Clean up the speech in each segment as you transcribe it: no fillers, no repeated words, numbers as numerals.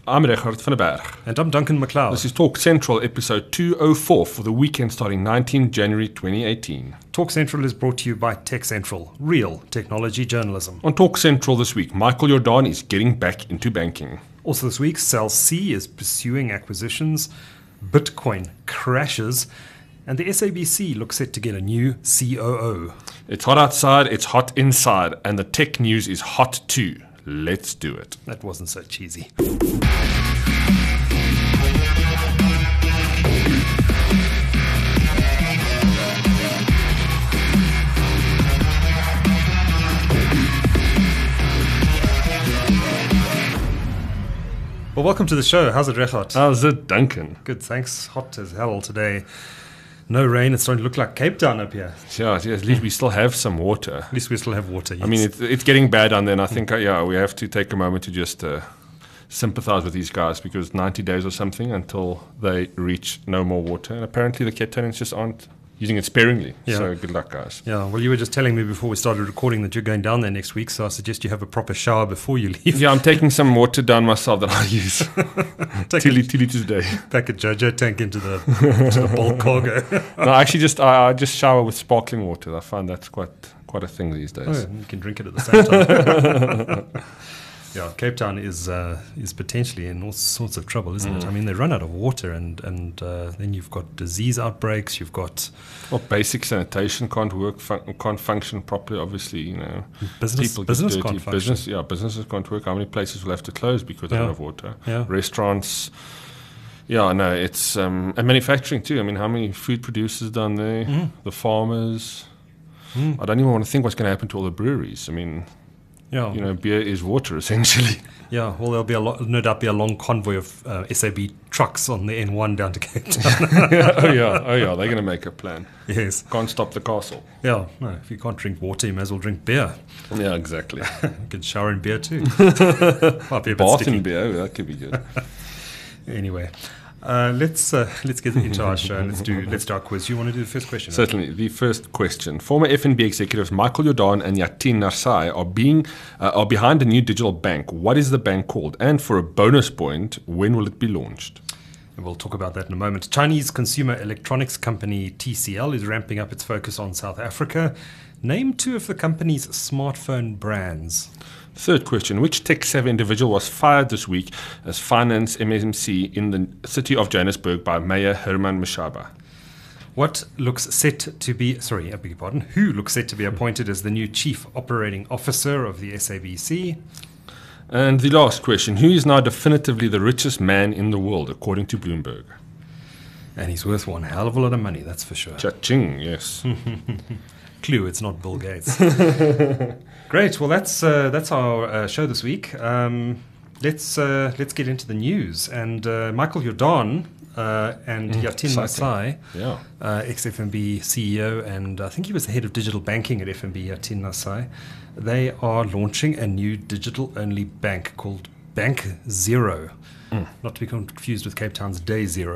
I'm Richard van der Berg. And I'm Duncan McLeod. This is Talk Central, episode 204 for the weekend starting 19 January 2018. Talk Central is brought to you by Tech Central, real technology journalism. On Talk Central this week, Michael Jordan is getting back into banking. Also this week, Cell C is pursuing acquisitions, Bitcoin crashes, and the SABC looks set to get a new COO. It's hot outside, it's hot inside, and the tech news is hot too. Let's do it. That wasn't so cheesy. Well, welcome to the show. How's it, Richard? How's it, Duncan? Good, thanks. Hot as hell today. No rain. It's starting to look like Cape Town up here. Yeah, at least we still have some water. At least we still have water, yes. I mean, it's getting bad down there, and I think, we have to take a moment to just sympathize with these guys, because 90 days or something until they reach no more water. And apparently the Cape Townians just aren't using it sparingly. Yeah. So good luck, guys. Yeah, well, you were just telling me before we started recording that you're going down there next week, so I suggest you have a proper shower before you leave. Yeah, I'm taking some water down myself that I use. 2 liters a day. Pack a JoJo tank into the bulk cargo. No, actually, I just shower with sparkling water. I find that's quite a thing these days. Oh, you can drink it at the same time. Yeah, Cape Town is potentially in all sorts of trouble, isn't it? I mean, they run out of water, and then you've got disease outbreaks. You've got basic sanitation can't work, can't function properly. Obviously, you know, business can't function. Businesses can't work. How many places will have to close because they don't have water? Yeah. Restaurants. Yeah, no, it's and manufacturing too. I mean, how many food producers down there? The farmers. I don't even want to think what's going to happen to all the breweries. I mean. Yeah. You know, beer is water, essentially. Yeah, well, there'll be no doubt be a long convoy of SAB trucks on the N1 down to Cape Town. Oh, yeah, they're going to make a plan. Yes. Can't stop the castle. Yeah, no, if you can't drink water, you may as well drink beer. Yeah, exactly. You can shower in beer too. Might be a bit bath sticky. in beer, that could be good. Anyway. Let's get into our show and let's do our quiz. You want to do the first question? Certainly. The first question. Former FNB executives Michael Jordan and Yatin Narsai are behind a new digital bank. What is the bank called? And for a bonus point, when will it be launched? And we'll talk about that in a moment. Chinese consumer electronics company TCL is ramping up its focus on South Africa. Name two of the company's smartphone brands. Third question. Which tech-savvy individual was fired this week as finance MMC in the city of Johannesburg by Mayor Herman Mashaba? Who looks set to be appointed as the new Chief Operating Officer of the SABC? And the last question. Who is now definitively the richest man in the world, according to Bloomberg? And he's worth one hell of a lot of money, that's for sure. Cha-ching, yes. Clue, it's not Bill Gates. Great. Well, that's our show this week. Let's get into the news. And Michael Jordan and Yatin Narsai, ex-FNB CEO, and I think he was the head of digital banking at FNB, Yatin Narsai, they are launching a new digital-only bank called Bank Zero. Not to be confused with Cape Town's Day Zero.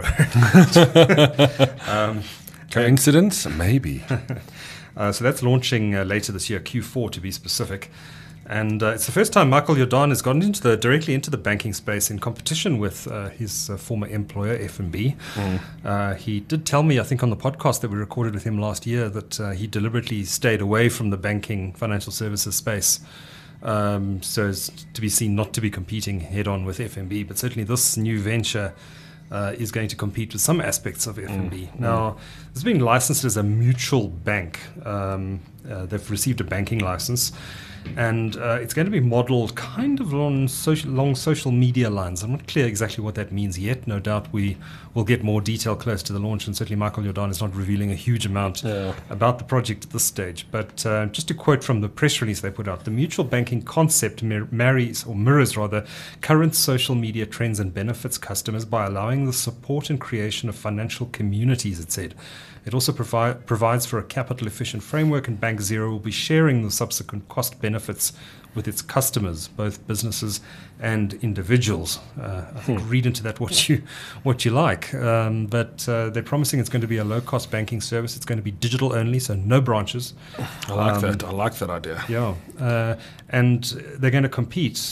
Coincidence? Maybe. So that's launching later this year, Q4 to be specific. And it's the first time Michael Jordan has gotten directly into the banking space in competition with his former employer, FNB. He did tell me, I think on the podcast that we recorded with him last year, that he deliberately stayed away from the banking financial services space so as to be seen not to be competing head-on with FNB. But certainly this new venture is going to compete with some aspects of FNB. Now, it's being licensed as a mutual bank. They've received a banking license, and it's going to be modeled kind of along social media lines. I'm not clear exactly what that means yet. No doubt we will get more detail close to the launch, and certainly Michael Jordan is not revealing a huge amount about the project at this stage. But just to quote from the press release they put out, the mutual banking concept mirrors current social media trends and benefits customers by allowing the support and creation of financial communities, it said. It also provides for a capital-efficient framework, and Bank Zero will be sharing the subsequent cost benefits with its customers, both businesses and individuals. I think read into that what you like. But they're promising it's going to be a low-cost banking service. It's going to be digital only, so no branches. I like that. I like that idea. Yeah. And they're going to compete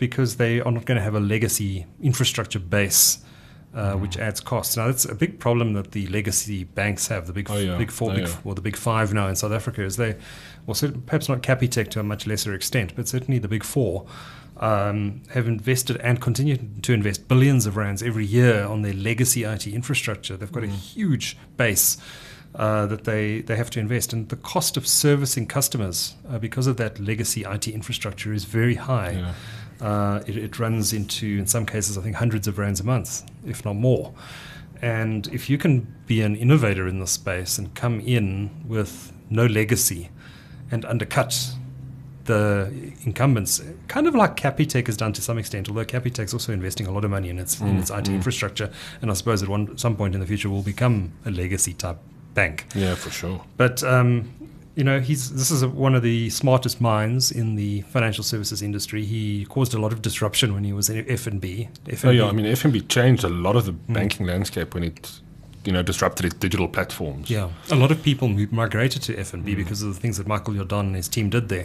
because they are not going to have a legacy infrastructure base, which adds costs. Now, that's a big problem that the legacy banks have, the big four, or the big five now in South Africa, is they, well, perhaps not Capitec to a much lesser extent, but certainly the big four have invested and continue to invest billions of rands every year on their legacy IT infrastructure. They've got a huge base that they have to invest, and the cost of servicing customers because of that legacy IT infrastructure is very high. It runs into, in some cases, I think hundreds of rands a month, if not more. And if you can be an innovator in this space and come in with no legacy and undercut the incumbents, kind of like Capitec has done to some extent, although Capitec's also investing a lot of money in its IT infrastructure, and I suppose at some point in the future will become a legacy type bank. Yeah, for sure. But this is one of the smartest minds in the financial services industry. He caused a lot of disruption when he was in FNB. FNB changed a lot of the banking landscape when it disrupted its digital platforms. Yeah, a lot of people migrated to FNB because of the things that Michael Jordan and his team did there.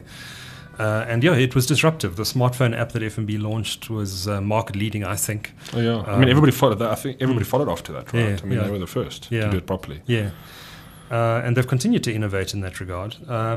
It was disruptive. The smartphone app that FNB launched was market leading, I think. Everybody followed that. I think everybody followed after that, right? They were the first to do it properly. Yeah. And they've continued to innovate in that regard.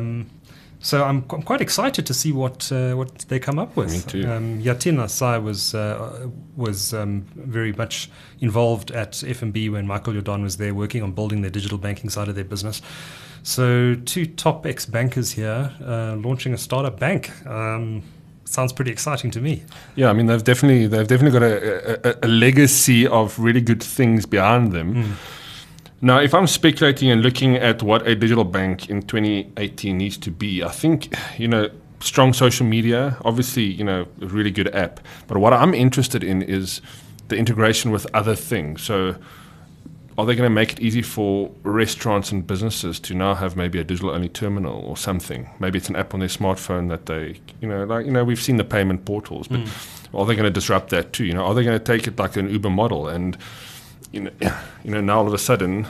So I'm quite excited to see what they come up with. Me too. Yatin Asai was very much involved at FNB when Michael Jordan was there, working on building their digital banking side of their business. So 2 top ex-bankers here launching a startup bank. Sounds pretty exciting to me. Yeah, they've definitely got a legacy of really good things behind them. Now, if I'm speculating and looking at what a digital bank in 2018 needs to be, I think, strong social media, obviously, a really good app. But what I'm interested in is the integration with other things. So are they going to make it easy for restaurants and businesses to now have maybe a digital-only terminal or something? Maybe it's an app on their smartphone that they, we've seen the payment portals, but are they going to disrupt that too? Are they going to take it like an Uber model and now all of a sudden,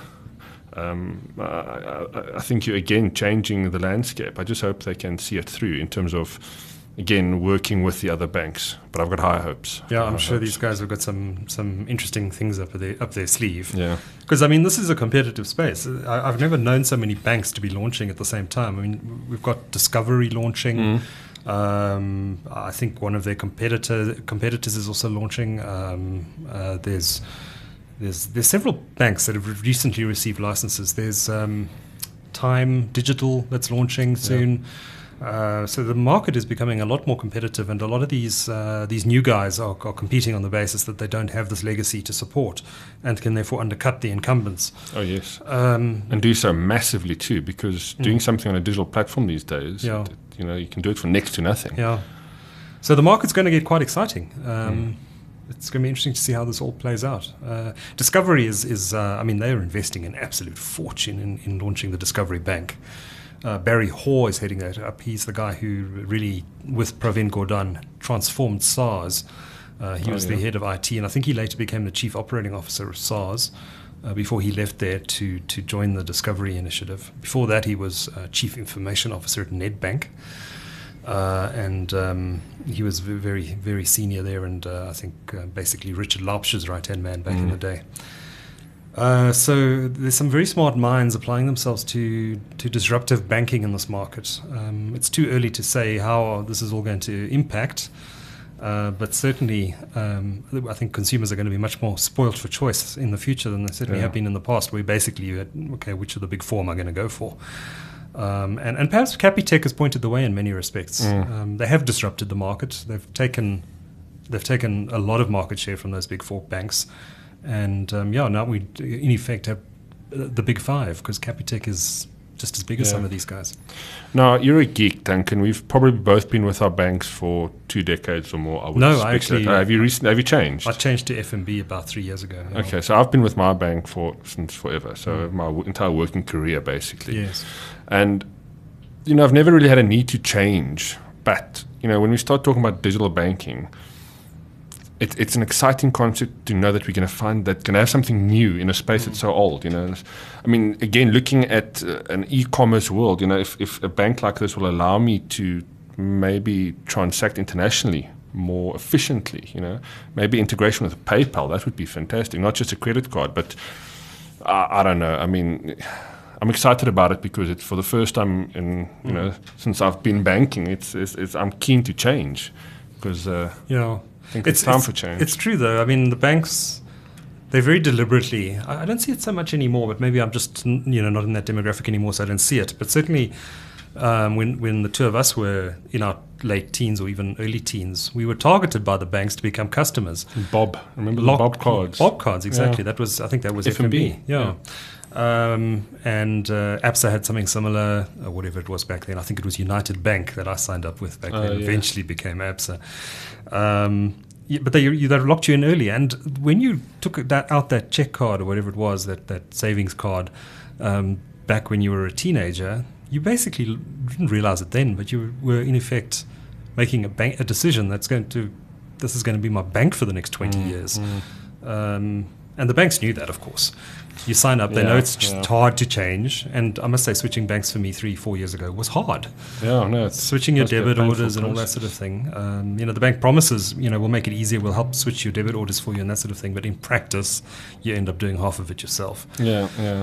I think you're again changing the landscape. I just hope they can see it through in terms of, again, working with the other banks. But I've got high hopes. Yeah, I'm sure these guys have got some interesting things up their sleeve. Yeah, because this is a competitive space. I've never known so many banks to be launching at the same time. We've got Discovery launching. I think one of their competitors is also launching. There's several banks that have recently received licenses. There's Time Digital that's launching soon. So the market is becoming a lot more competitive, and a lot of these new guys are competing on the basis that they don't have this legacy to support and can therefore undercut the incumbents. Oh, yes. And do so massively too, because doing something on a digital platform these days, you can do it for next to nothing. Yeah. So the market's going to get quite exciting. It's going to be interesting to see how this all plays out. Discovery is they're investing an absolute fortune in launching the Discovery Bank. Barry Hoare is heading that up. He's the guy who really, with Pravin Gordhan, transformed SARS. He was the head of IT, and I think he later became the chief operating officer of SARS before he left there to join the Discovery Initiative. Before that, he was chief information officer at Nedbank. And he was very, very senior there, and I think basically Richard Laupsch's right-hand man back in the day. So there's some very smart minds applying themselves to disruptive banking in this market. It's too early to say how this is all going to impact, but certainly I think consumers are going to be much more spoilt for choice in the future than they certainly have been in the past, where basically you had, which of the big four am I going to go for? And perhaps Capitec has pointed the way in many respects. They have disrupted the market. They've taken a lot of market share from those big four banks. And now we in effect have the big five, because Capitec is just as big as some of these guys. Now, you're a geek, Duncan. We've probably both been with our banks for 2 decades or more. I actually... Have you changed? I changed to FNB about 3 years ago. Okay, so I've been with my bank since forever, so my entire working career, basically. Yes. And, I've never really had a need to change. But, when we start talking about digital banking, it's an exciting concept to know that we're going to have something new in a space that's so old. Again, looking at an e-commerce world, if a bank like this will allow me to maybe transact internationally more efficiently. Maybe integration with PayPal, that would be fantastic. Not just a credit card, but I don't know. I mean, I'm excited about it because it's for the first time since I've been banking. I'm keen to change because I think it's time for change. It's true though. I mean, the banks, they very deliberately. I don't see it so much anymore, but maybe I'm just not in that demographic anymore, so I don't see it. But certainly, when the two of us were in our late teens or even early teens, we were targeted by the banks to become customers. Bob, remember the Bob cards? Bob cards, exactly. I think that was FNB. Yeah. And ABSA had something similar, whatever it was back then. I think it was United Bank that I signed up with back then. Eventually became ABSA. But they locked you in early. And when you took that check card or whatever it was, that savings card, back when you were a teenager, you basically didn't realize it then, but you were in effect making a decision this is going to be my bank for the next 20 years. And the banks knew that, of course. You sign up, they know it's just hard to change. And I must say, switching banks for me 3-4 years ago was hard. Yeah, no. Switching your debit orders and all that sort of thing. The bank promises, we'll make it easier, we'll help switch your debit orders for you and that sort of thing. But in practice, you end up doing half of it yourself. Yeah.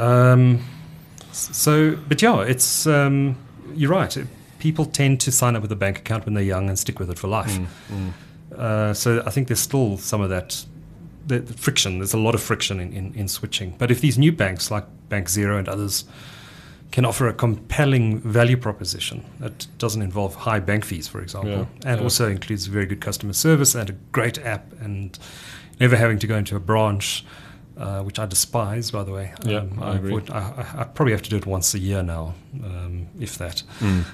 It's you're right. People tend to sign up with a bank account when they're young and stick with it for life. So I think there's still some of that the friction. There's a lot of friction in switching. But if these new banks like Bank Zero and others can offer a compelling value proposition that doesn't involve high bank fees, for example, also includes very good customer service and a great app and never having to go into a branch, which I despise, by the way. I agree. I probably have to do it once a year now, if that.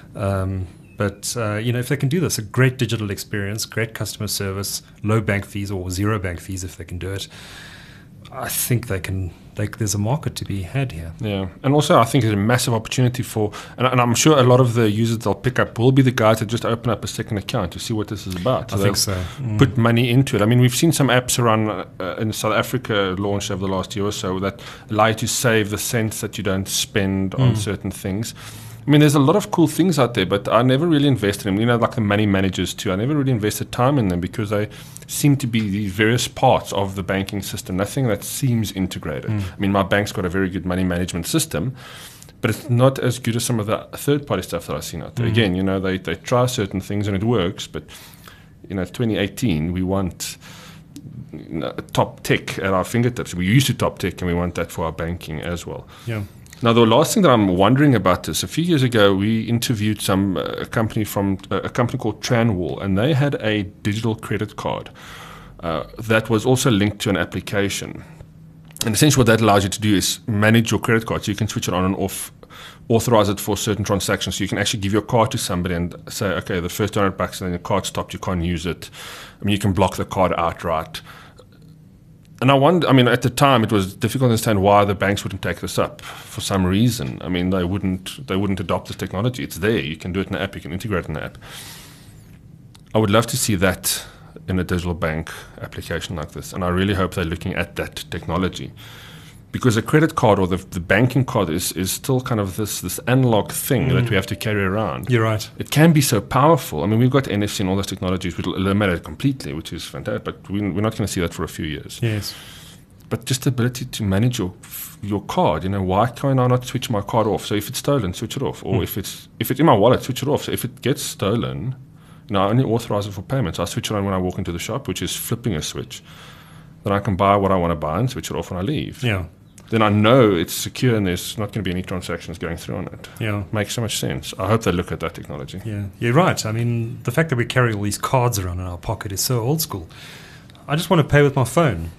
But if they can do this, a great digital experience, great customer service, low bank fees or zero bank fees if they can do it, I think there's a market to be had here. Yeah, and also I think there's a massive opportunity and I'm sure a lot of the users they'll pick up will be the guys that just open up a second account to see what this is about. I think so. Put money into it. I mean, we've seen some apps around in South Africa launched over the last year or so that allow you to save the cents that you don't spend on certain things. I mean, there's a lot of cool things out there, but I never really invested in them. Like the money managers too. I never really invested time in them because they seem to be these various parts of the banking system. Nothing that seems integrated. I mean, my bank's got a very good money management system, but it's not as good as some of the third-party stuff that I've seen out there. Again, they try certain things and it works, but 2018, we want top tech at our fingertips. We used to top tech, and we want that for our banking as well. Yeah. Now, the last thing that I'm wondering about is, a few years ago, we interviewed a company called Tranwall, and they had a digital credit card that was also linked to an application. And essentially what that allows you to do is manage your credit card. So you can switch it on and off, authorize it for certain transactions. So you can actually give your card to somebody and say, okay, the first $200 and then your card stopped, you can't use it. I mean, you can block the card outright. And at the time, it was difficult to understand why the banks wouldn't take this up for some reason. I mean, they wouldn't adopt this technology. It's there. You can do it in an app. You can integrate it in an app. I would love to see that in a digital bank application like this. And I really hope they're looking at that technology. Because a credit card or the banking card is still kind of this analog thing that we have to carry around. You're right. It can be so powerful. I mean, we've got NFC and all those technologies which will eliminate it completely, which is fantastic. But we're not going to see that for a few years. Yes. But just the ability to manage your card, why can't I not switch my card off? So if it's stolen, switch it off. Or if it's in my wallet, switch it off. So if it gets stolen, I only authorize it for payments. I switch it on when I walk into the shop, which is flipping a switch. Then I can buy what I want to buy and switch it off when I leave. Yeah. Then I know it's secure and there's not going to be any transactions going through on it. Yeah. Makes so much sense. I hope they look at that technology. Yeah, you're right. I mean, the fact that we carry all these cards around in our pocket is so old school. I just want to pay with my phone,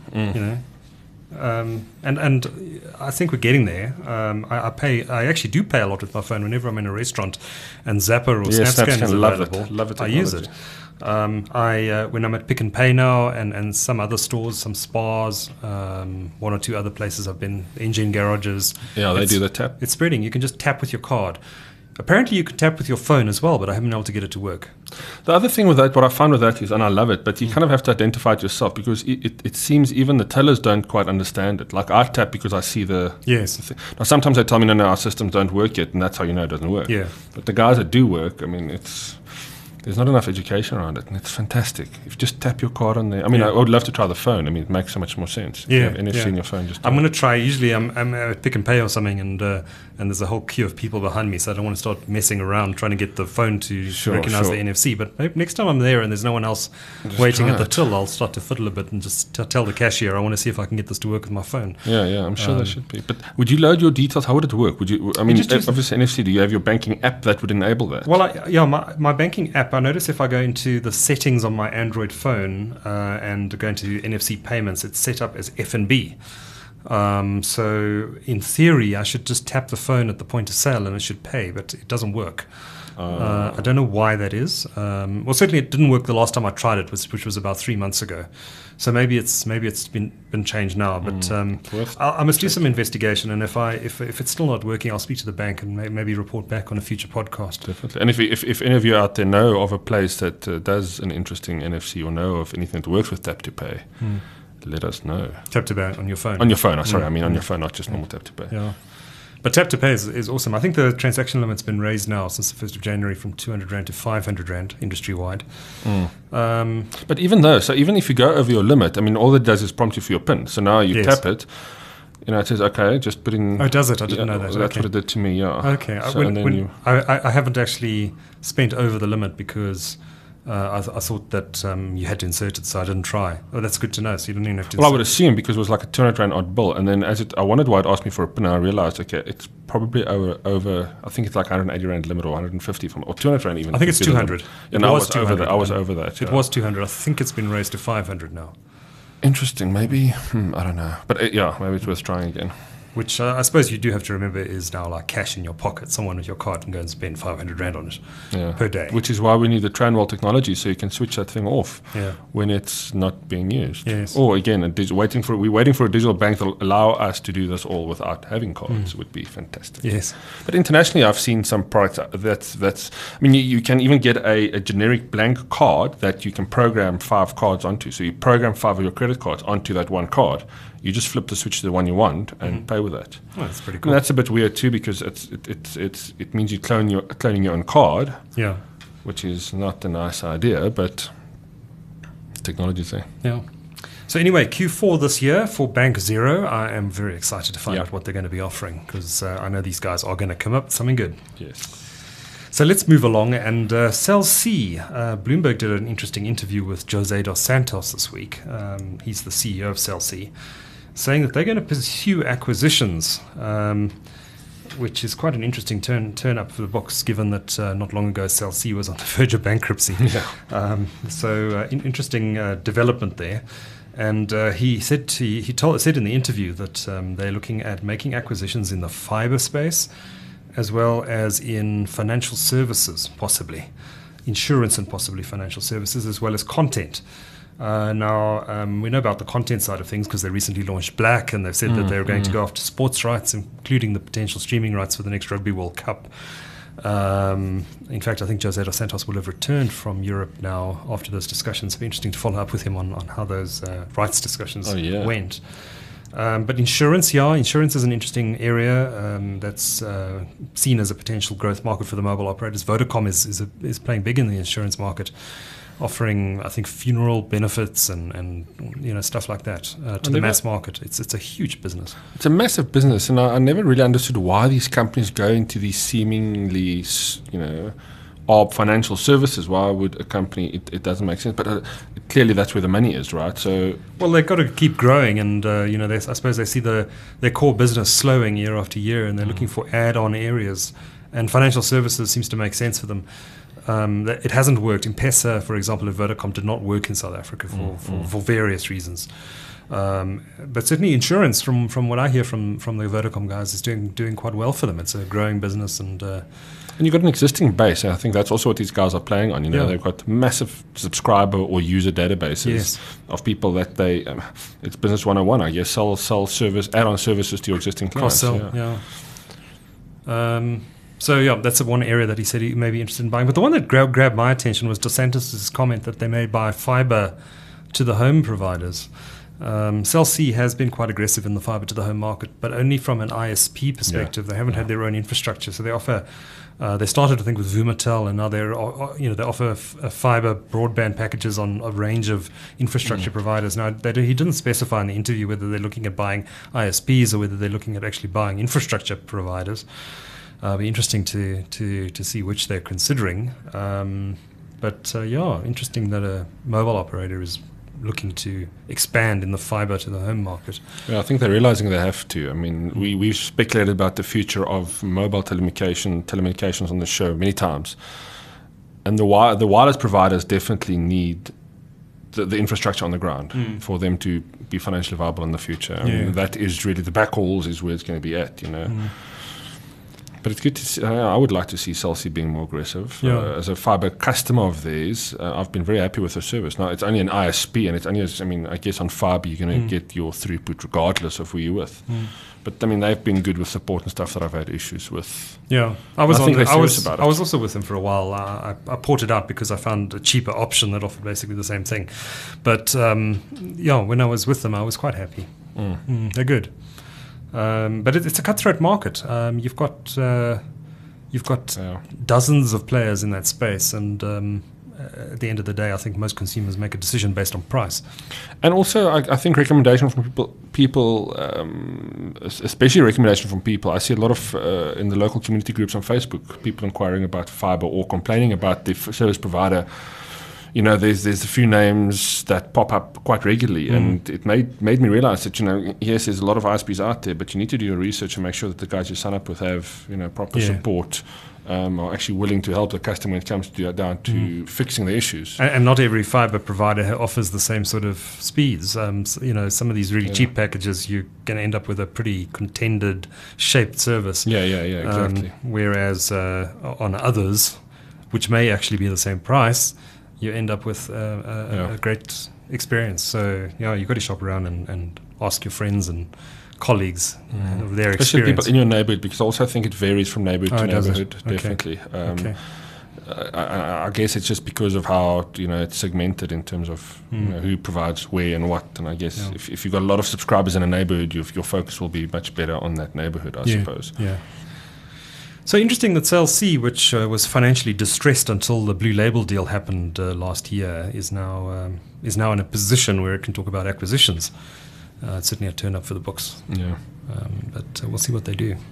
and I think we're getting there. I actually do pay a lot with my phone whenever I'm in a restaurant, and Zapper or SnapScan is available. Love it. I use it. When I'm at Pick n Pay now and some other stores, some spas, one or two other places I've been, engine garages. Yeah, they do the tap. It's spreading. You can just tap with your card. Apparently you can tap with your phone as well, but I haven't been able to get it to work. The other thing with that, what I find with that is, and I love it, but you kind of have to identify it yourself because it seems even the tellers don't quite understand it. Like I tap because I see the thing. Now sometimes they tell me, no, our systems don't work yet, and that's how you know it doesn't work. Yeah. But the guys that do work, I mean, there's not enough education around it, and it's fantastic. If you just tap your card on there. I mean, I would love to try the phone. I mean, it makes so much more sense. If you have NFC in your phone, just I'm going to try. Usually I'm at Pick and Pay or something, and there's a whole queue of people behind me, so I don't want to start messing around trying to get the phone to recognize the NFC. But maybe next time I'm there and there's no one else waiting at the till, I'll start to fiddle a bit and just tell the cashier, I want to see if I can get this to work with my phone. Yeah, I'm sure there should be. But would you load your details? How would it work? Would you? I mean, obviously NFC. Do you have your banking app that would enable that? Well, my banking app. I notice if I go into the settings on my Android phone and go into NFC payments, it's set up as F&B. So in theory, I should just tap the phone at the point of sale and it should pay, but it doesn't work. I don't know why that is. Well, certainly it didn't work the last time I tried it, which was about 3 months ago. So maybe it's been changed now. But I must do some investigation, and if it's still not working, I'll speak to the bank and maybe report back on a future podcast. Definitely. And if any of you out there know of a place that does an interesting NFC or know of anything that works with Tap to Pay, let us know. Tap to Pay on your phone. On your phone. Sorry, I mean on your phone, not just normal Tap to Pay. Yeah. But Tap to Pay is awesome. I think the transaction limit's been raised now since the 1st of January from 200 Rand to 500 Rand industry-wide. But even if you go over your limit, I mean, all it does is prompt you for your PIN. So now you tap it, it says, okay, just put in... Oh, does it? I didn't know that. That's what it did to me, yeah. Okay. I haven't actually spent over the limit because... I thought that you had to insert it, so I didn't try. Oh, that's good to know. So you don't even have to. Well, I would assume because it was like a 200 Rand odd bill, and then I wondered why it asked me for a PIN, and I realized, okay, it's probably over. I think it's like 180 Rand limit or 150 or 200 Rand even. I think it's 200. And I was over that. I was over that. It was 200. I think it's been raised to 500 now. Interesting. Maybe I don't know, but maybe it's worth trying again. Which I suppose you do have to remember is now like cash in your pocket. Someone with your card can go and spend 500 Rand on it per day. Which is why we need the Tranwell technology, so you can switch that thing off when it's not being used. Yes. Or again, we're waiting for a digital bank that will allow us to do this all without having cards. Would be fantastic. Yes. But internationally, I've seen some products that's. I mean, you can even get a generic blank card that you can program 5 cards onto. So you program 5 of your credit cards onto that one card. You just flip the switch to the one you want and pay with that. Oh, that's pretty cool. And that's a bit weird too because it means you're cloning your own card. Yeah. Which is not a nice idea, but technology's there. Yeah. So anyway, Q4 this year for Bank Zero, I am very excited to find out what they're going to be offering because I know these guys are going to come up with something good. Yes. So let's move along. And Cell C, Bloomberg did an interesting interview with Jose dos Santos this week. He's the CEO of Cell C, saying that they're going to pursue acquisitions, which is quite an interesting turn up for the books, given that not long ago Cell C was on the verge of bankruptcy. Interesting development there. And he said in the interview that they're looking at making acquisitions in the fiber space, as well as in financial services, possibly insurance and possibly financial services, as well as content. Now, we know about the content side of things because they recently launched Black, and they've said that they're going to go after sports rights, including the potential streaming rights for the next Rugby World Cup. In fact, I think Jose dos Santos will have returned from Europe now after those discussions. It'll be interesting to follow up with him on how those rights discussions went. But insurance is an interesting area that's seen as a potential growth market for the mobile operators. Vodacom is playing big in the insurance market, offering, I think, funeral benefits and stuff like that to the mass market. It's a huge business. It's a massive business, and I never really understood why these companies go into these seemingly, ARB financial services. Why would a company? It doesn't make sense, but clearly that's where the money is, right? So, well, they've got to keep growing, and I suppose they see their core business slowing year after year, and they're looking for add-on areas, and financial services seems to make sense for them. It hasn't worked. M-Pesa, for example, at Vodacom did not work in South Africa for various reasons. But certainly insurance, from what I hear from the Vodacom guys, is doing quite well for them. It's a growing business, and you've got an existing base. I think that's also what these guys are playing on. They've got massive subscriber or user databases of people that it's business 101, I guess. Sell service, add-on services to your existing clients. Cross-sell, So that's the one area that he said he may be interested in buying. But the one that grabbed my attention was dos Santos' comment that they may buy fiber to the home providers. Cell C has been quite aggressive in the fiber to the home market, but only from an ISP perspective. They haven't had their own infrastructure, so they offer. They started, I think, with Vumatel, and now they offer fiber broadband packages on a range of infrastructure providers. Now, he didn't specify in the interview whether they're looking at buying ISPs or whether they're looking at actually buying infrastructure providers. It'll be interesting to see which they're considering. But interesting that a mobile operator is looking to expand in the fiber to the home market. Yeah, I think they're realizing they have to. I mean, we've speculated about the future of mobile telecommunications on the show many times. And the wireless providers definitely need the infrastructure on the ground for them to be financially viable in the future. I mean, that is really the backhauls is where it's going to be at, But it's good to see. I would like to see Cell C being more aggressive. As a fiber customer of theirs, I've been very happy with the service. Now, it's only an ISP, and it's only, I guess on fiber you're going to get your throughput regardless of who you're with. But, they've been good with support and stuff that I've had issues with. Yeah, I was also with them for a while. I ported out because I found a cheaper option that offered basically the same thing. But, when I was with them, I was quite happy. They're good. But it's a cutthroat market. You've got dozens of players in that space, and at the end of the day, I think most consumers make a decision based on price. And also, I think recommendation from people, especially recommendation from people. I see a lot of in the local community groups on Facebook, people inquiring about fiber or complaining about the service provider. There's a few names that pop up quite regularly, and it made me realize that, yes, there's a lot of ISPs out there, but you need to do your research and make sure that the guys you sign up with have, proper support, are actually willing to help the customer when it comes to fixing the issues. And not every fiber provider offers the same sort of speeds. Some of these really cheap packages, you're going to end up with a pretty contended shaped service. Yeah, exactly. Whereas on others, which may actually be the same price, you end up with a great experience. So, you've got to shop around and ask your friends and colleagues their experience. Especially people in your neighborhood, because I also think it varies from neighborhood to neighborhood, definitely. I guess it's just because of how, it's segmented in terms of who provides where and what. And I guess if you've got a lot of subscribers in a neighborhood, your focus will be much better on that neighborhood, I suppose. Yeah. So interesting that Cell C, which was financially distressed until the Blue Label deal happened last year, is now in a position where it can talk about acquisitions. It's certainly a turn up for the books. Yeah. But we'll see what they do.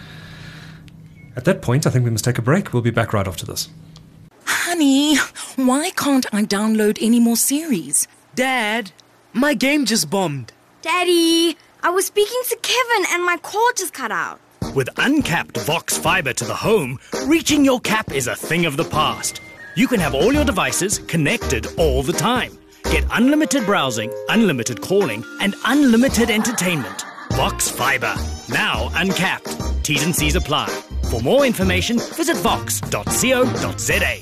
At that point, I think we must take a break. We'll be back right after this. Honey, why can't I download any more series? Dad, my game just bombed. Daddy, I was speaking to Kevin and my call just cut out. With uncapped Vox fiber to the home, reaching your cap is a thing of the past. You can have all your devices connected all the time. Get unlimited browsing, unlimited calling, and unlimited entertainment. Vox fiber, now uncapped. T's and C's apply. For more information, visit vox.co.za.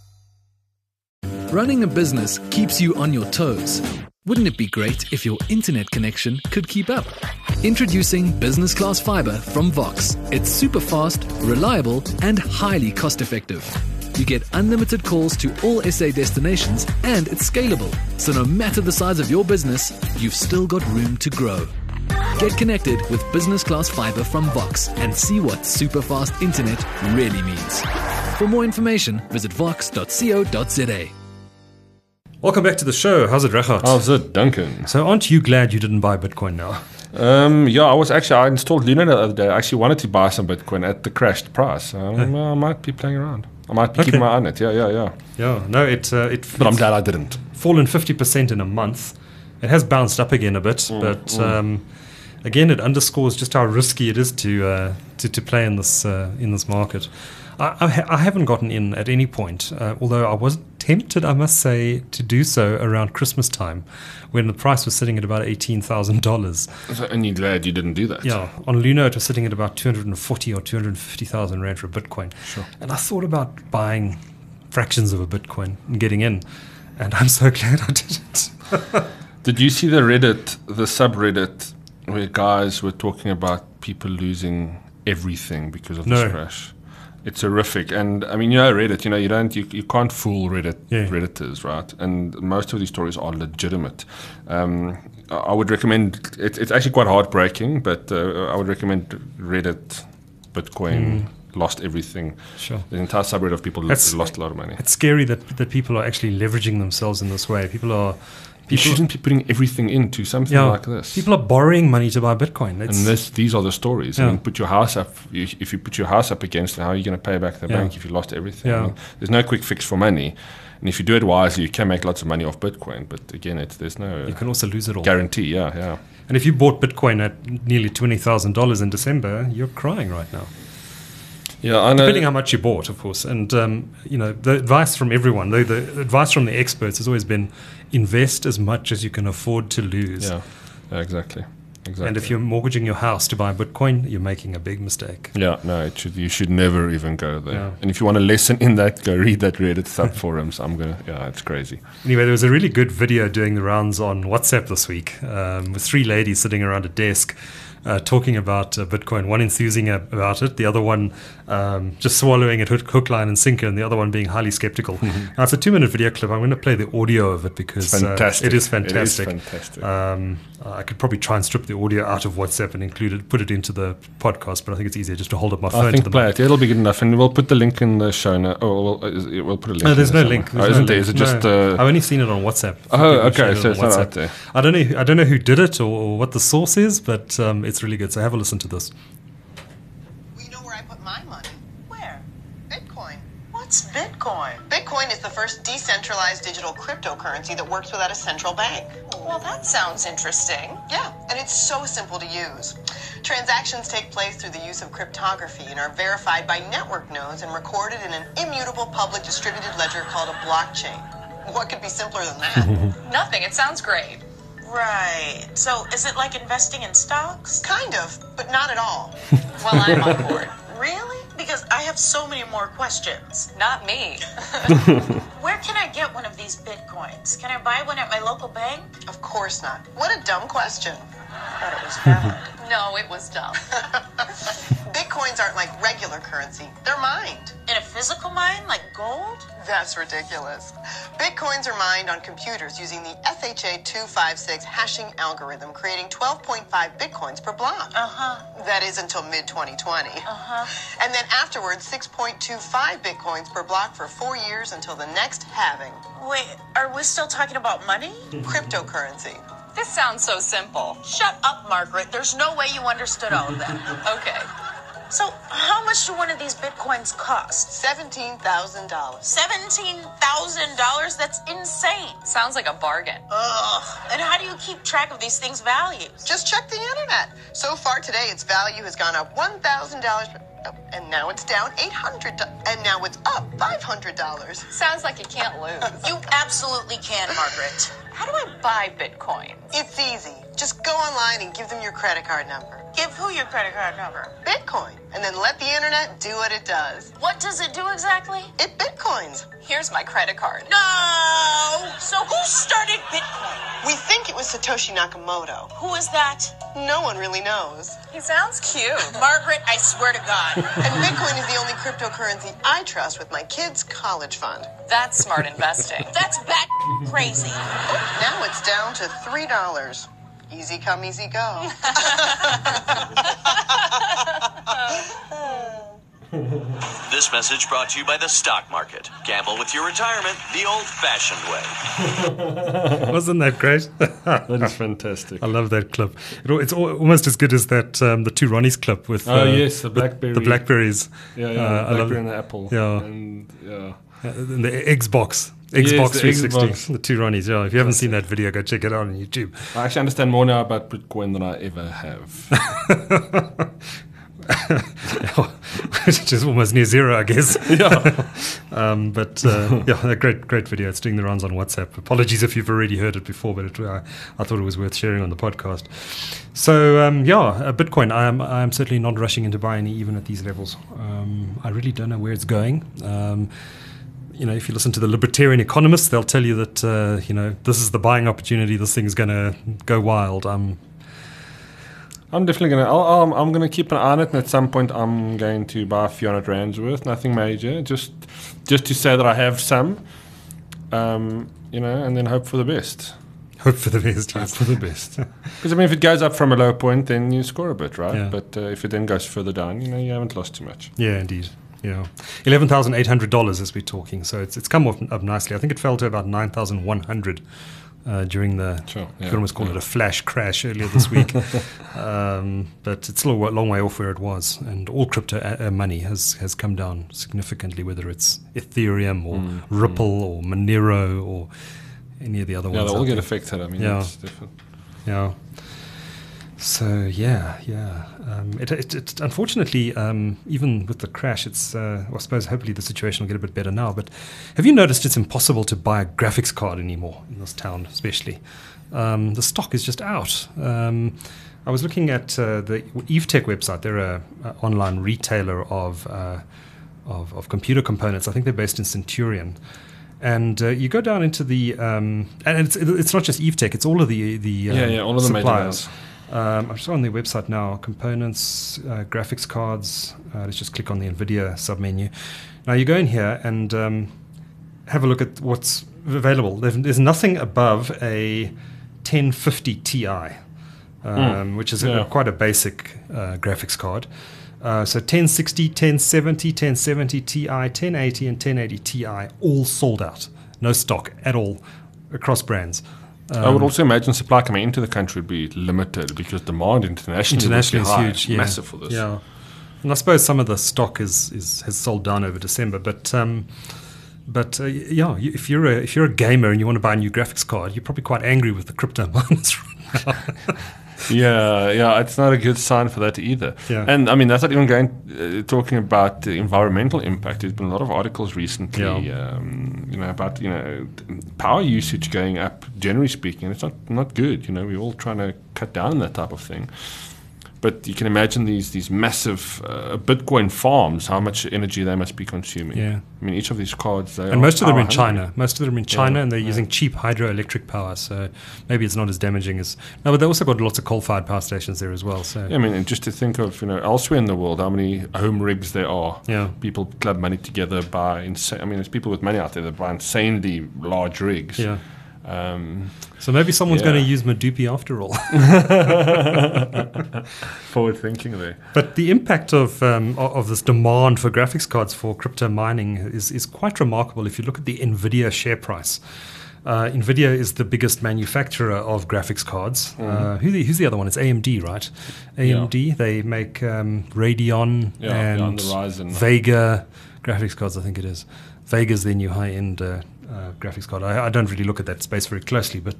Running a business keeps you on your toes. Wouldn't it be great if your internet connection could keep up? Introducing Business Class Fiber from Vox. It's super fast, reliable, and highly cost-effective. You get unlimited calls to all SA destinations, and it's scalable. So no matter the size of your business, you've still got room to grow. Get connected with Business Class Fiber from Vox and see what super fast internet really means. For more information, visit vox.co.za. Welcome back to the show. How's it, Regardt? How's it, Duncan? So aren't you glad you didn't buy Bitcoin now? I installed Luna the other day. I actually wanted to buy some Bitcoin at the crashed price. I might be playing around. I might be keeping my eye on it. Yeah, no, but I'm glad I didn't. Fallen 50% in a month. It has bounced up again a bit, but again, it underscores just how risky it is to play in this market. I haven't gotten in at any point, although I was tempted, I must say, to do so around Christmas time, when the price was sitting at about $18,000. And you're glad you didn't do that? Yeah, on Luna it was sitting at about 240 or 250,000 rand for a Bitcoin. Sure. And I thought about buying fractions of a Bitcoin and getting in, and I'm so glad I didn't. Did you see the subreddit, where guys were talking about people losing everything because of this crash? It's horrific, and I mean, Reddit. You can't fool Redditors, right? And most of these stories are legitimate. I would recommend. It's actually quite heartbreaking, but I would recommend Reddit, Bitcoin. Lost everything. Sure. The entire subreddit of people lost a lot of money. It's scary that people are actually leveraging themselves in this way. You shouldn't be putting everything into something like this. People are borrowing money to buy Bitcoin. These are the stories. I mean, put your house up. If you put your house up against it, how are you going to pay back the bank if you lost everything? Yeah. I mean, there's no quick fix for money. And if you do it wisely, you can make lots of money off Bitcoin. But again, there's no you can also lose it all. Guarantee, yeah. And if you bought Bitcoin at nearly $20,000 in December, you're crying right now. Yeah, I know. Depending how much you bought, of course. And, the advice from everyone, the advice from the experts has always been invest as much as you can afford to lose. Yeah, exactly. And if you're mortgaging your house to buy Bitcoin, you're making a big mistake. Yeah, no, you should never even go there. Yeah. And if you want a lesson in that, go read that Reddit subforums. It's crazy. Anyway, there was a really good video doing the rounds on WhatsApp this week with 3 ladies sitting around a desk talking about Bitcoin, one enthusing about it, the other one just swallowing it hook, line, and sinker, and the other one being highly skeptical. Now, it's a 2-minute video clip. I'm going to play the audio of it because it is fantastic. I could probably try and strip the audio out of WhatsApp and put it into the podcast, but I think it's easier just to hold up my phone. I think to the play mic. it. It'll be good enough, and we'll put the link in the show notes. We'll put a link. No, there's in no there link. somewhere. Isn't there? Is it just? I've only seen it on WhatsApp. Oh, okay. So on it's not out there. I don't know who did it or what the source is, but it's really good. So have a listen to this. Well, you know where I put my money? Where? Bitcoin. What's Bitcoin? Bitcoin is the first decentralized digital cryptocurrency that works without a central bank. Well, that sounds interesting. Yeah, and it's so simple to use. Transactions take place through the use of cryptography and are verified by network nodes and recorded in an immutable public distributed ledger called a blockchain. What could be simpler than that? Nothing. It sounds great. Right. So is it like investing in stocks? Kind of, but not at all. Well, I'm on board. Really? Because I have so many more questions. Not me. Where can I get one of these Bitcoins? Can I buy one at my local bank? Of course not. What a dumb question. I thought it was valid. No, it was dumb. Bitcoins aren't like regular currency. They're mined. In a physical mine, like gold? That's ridiculous. Bitcoins are mined on computers using the SHA-256 hashing algorithm, creating 12.5 Bitcoins per block. That is until mid-2020. And then afterwards, 6.25 Bitcoins per block for 4 years until the next halving. Wait, are we still talking about money? Cryptocurrency. This sounds so simple. Shut up, Margaret. There's no way you understood all of that. Okay. So, how much do one of these Bitcoins cost? $17,000. $17,000? That's insane. Sounds like a bargain. Ugh. And how do you keep track of these things' values? Just check the internet. So far today, its value has gone up $1,000. And now it's down $800, and now it's up $500. Sounds like you can't lose. You absolutely can, Margaret. How do I buy Bitcoin? It's easy. Just go online and give them your credit card number. Give who your credit card number? Bitcoin. And then let the internet do what it does. What does it do exactly? It Bitcoins. Here's my credit card. No! So who started Bitcoin? We think it was Satoshi Nakamoto. Who is that? No one really knows. He sounds cute. Margaret, I swear to God. And Bitcoin is the only cryptocurrency I trust with my kids' college fund. That's smart investing. That's bat crazy. Now it's down to $3. Easy come, easy go. This message brought to you by the stock market. Gamble with your retirement the old-fashioned way. Wasn't that great? That is fantastic. I love that clip. It's almost as good as that the two Ronnies clip with yes, the blackberry. the blackberries. Yeah, I blackberry love and the apple. Yeah. And, And the Xbox. Xbox Yes, the 360. Xbox. The two Ronnies. Yeah, if you haven't seen that video, go check it out on YouTube. I actually understand more now about Bitcoin than I ever have. Which is almost near zero, I guess. Yeah. A great video. It's doing the rounds on WhatsApp. Apologies if you've already heard it before, but I thought it was worth sharing on the podcast. So, Bitcoin, I am certainly not rushing into buying even at these levels. I really don't know where it's going. If you listen to the libertarian economists, they'll tell you that, this is the buying opportunity. This thing's going to go wild. I'm definitely gonna. I'm gonna keep an eye on it, and at some point, I'm going to buy a few $100 worth. Nothing major, just to say that I have some, you know, and then hope for the best. Hope for the best. Hope Yes. for the best. Because I mean, if it goes up from a low point, then you score a bit, right? Yeah. But if it then goes further down, you know, you haven't lost too much. Yeah, indeed. Yeah, $11,800 as we're talking. So it's come up nicely. I think it fell to about 9,100 during the. Sure, You yeah, could almost call yeah. it a flash crash earlier this week, but it's still a long way off where it was. And all crypto money has come down significantly, whether it's Ethereum or Ripple or Monero or any of the other Yeah, ones. they all out get there. affected. I mean, Yeah. it's different. Yeah. So yeah. It unfortunately, even with the crash, it's. I suppose hopefully the situation will get a bit better now. But have you noticed it's impossible to buy a graphics card anymore in this town, especially? The stock is just out. I was looking at the EveTech website. They're a online retailer of computer components. I think they're based in Centurion. And you go down into the and it's not just EveTech; it's all of the all of the major suppliers. ones. I'm just on their website now. Components, graphics cards. Let's just click on the NVIDIA submenu. Now you go in here and have a look at what's available. There's nothing above a 1050 Ti, which is quite a basic graphics card. So 1060, 1070, 1070 Ti, 1080 and 1080 Ti all sold out. No stock at all across brands. I would also imagine supply coming into the country would be limited because demand internationally would be is high. huge. Yeah. Massive for this. Yeah. And I suppose some of the stock has sold down over December, but if you're a gamer and you want to buy a new graphics card, you're probably quite angry with the crypto miners right now. Yeah, it's not a good sign for that either. Yeah. And I mean, that's not even talking about the environmental impact. There's been a lot of articles recently, about power usage going up. Generally speaking, it's not good. You know, we're all trying to cut down on that type of thing. But you can imagine these massive Bitcoin farms, how much energy they must be consuming. Yeah. I mean, each of these cards, and most of them are in power hungry. China. Most of them are in China, and they're using cheap hydroelectric power. So maybe it's not as damaging as. No, but they also got lots of coal-fired power stations there as well. So Yeah, I mean, and just to think of elsewhere in the world, how many home rigs there are. Yeah. People club money together, buy insane. I mean, there's people with money out there that buy insanely large rigs. Yeah. So maybe someone's going to use Madupi after all. Forward thinking there. But the impact of this demand for graphics cards for crypto mining is quite remarkable. If you look at the NVIDIA share price, NVIDIA is the biggest manufacturer of graphics cards. Who's the other one? It's AMD, right? AMD. They make Radeon and the Ryzen. Vega graphics cards. I think it is. Vega's their new high-end graphics card. I don't really look at that space very closely, but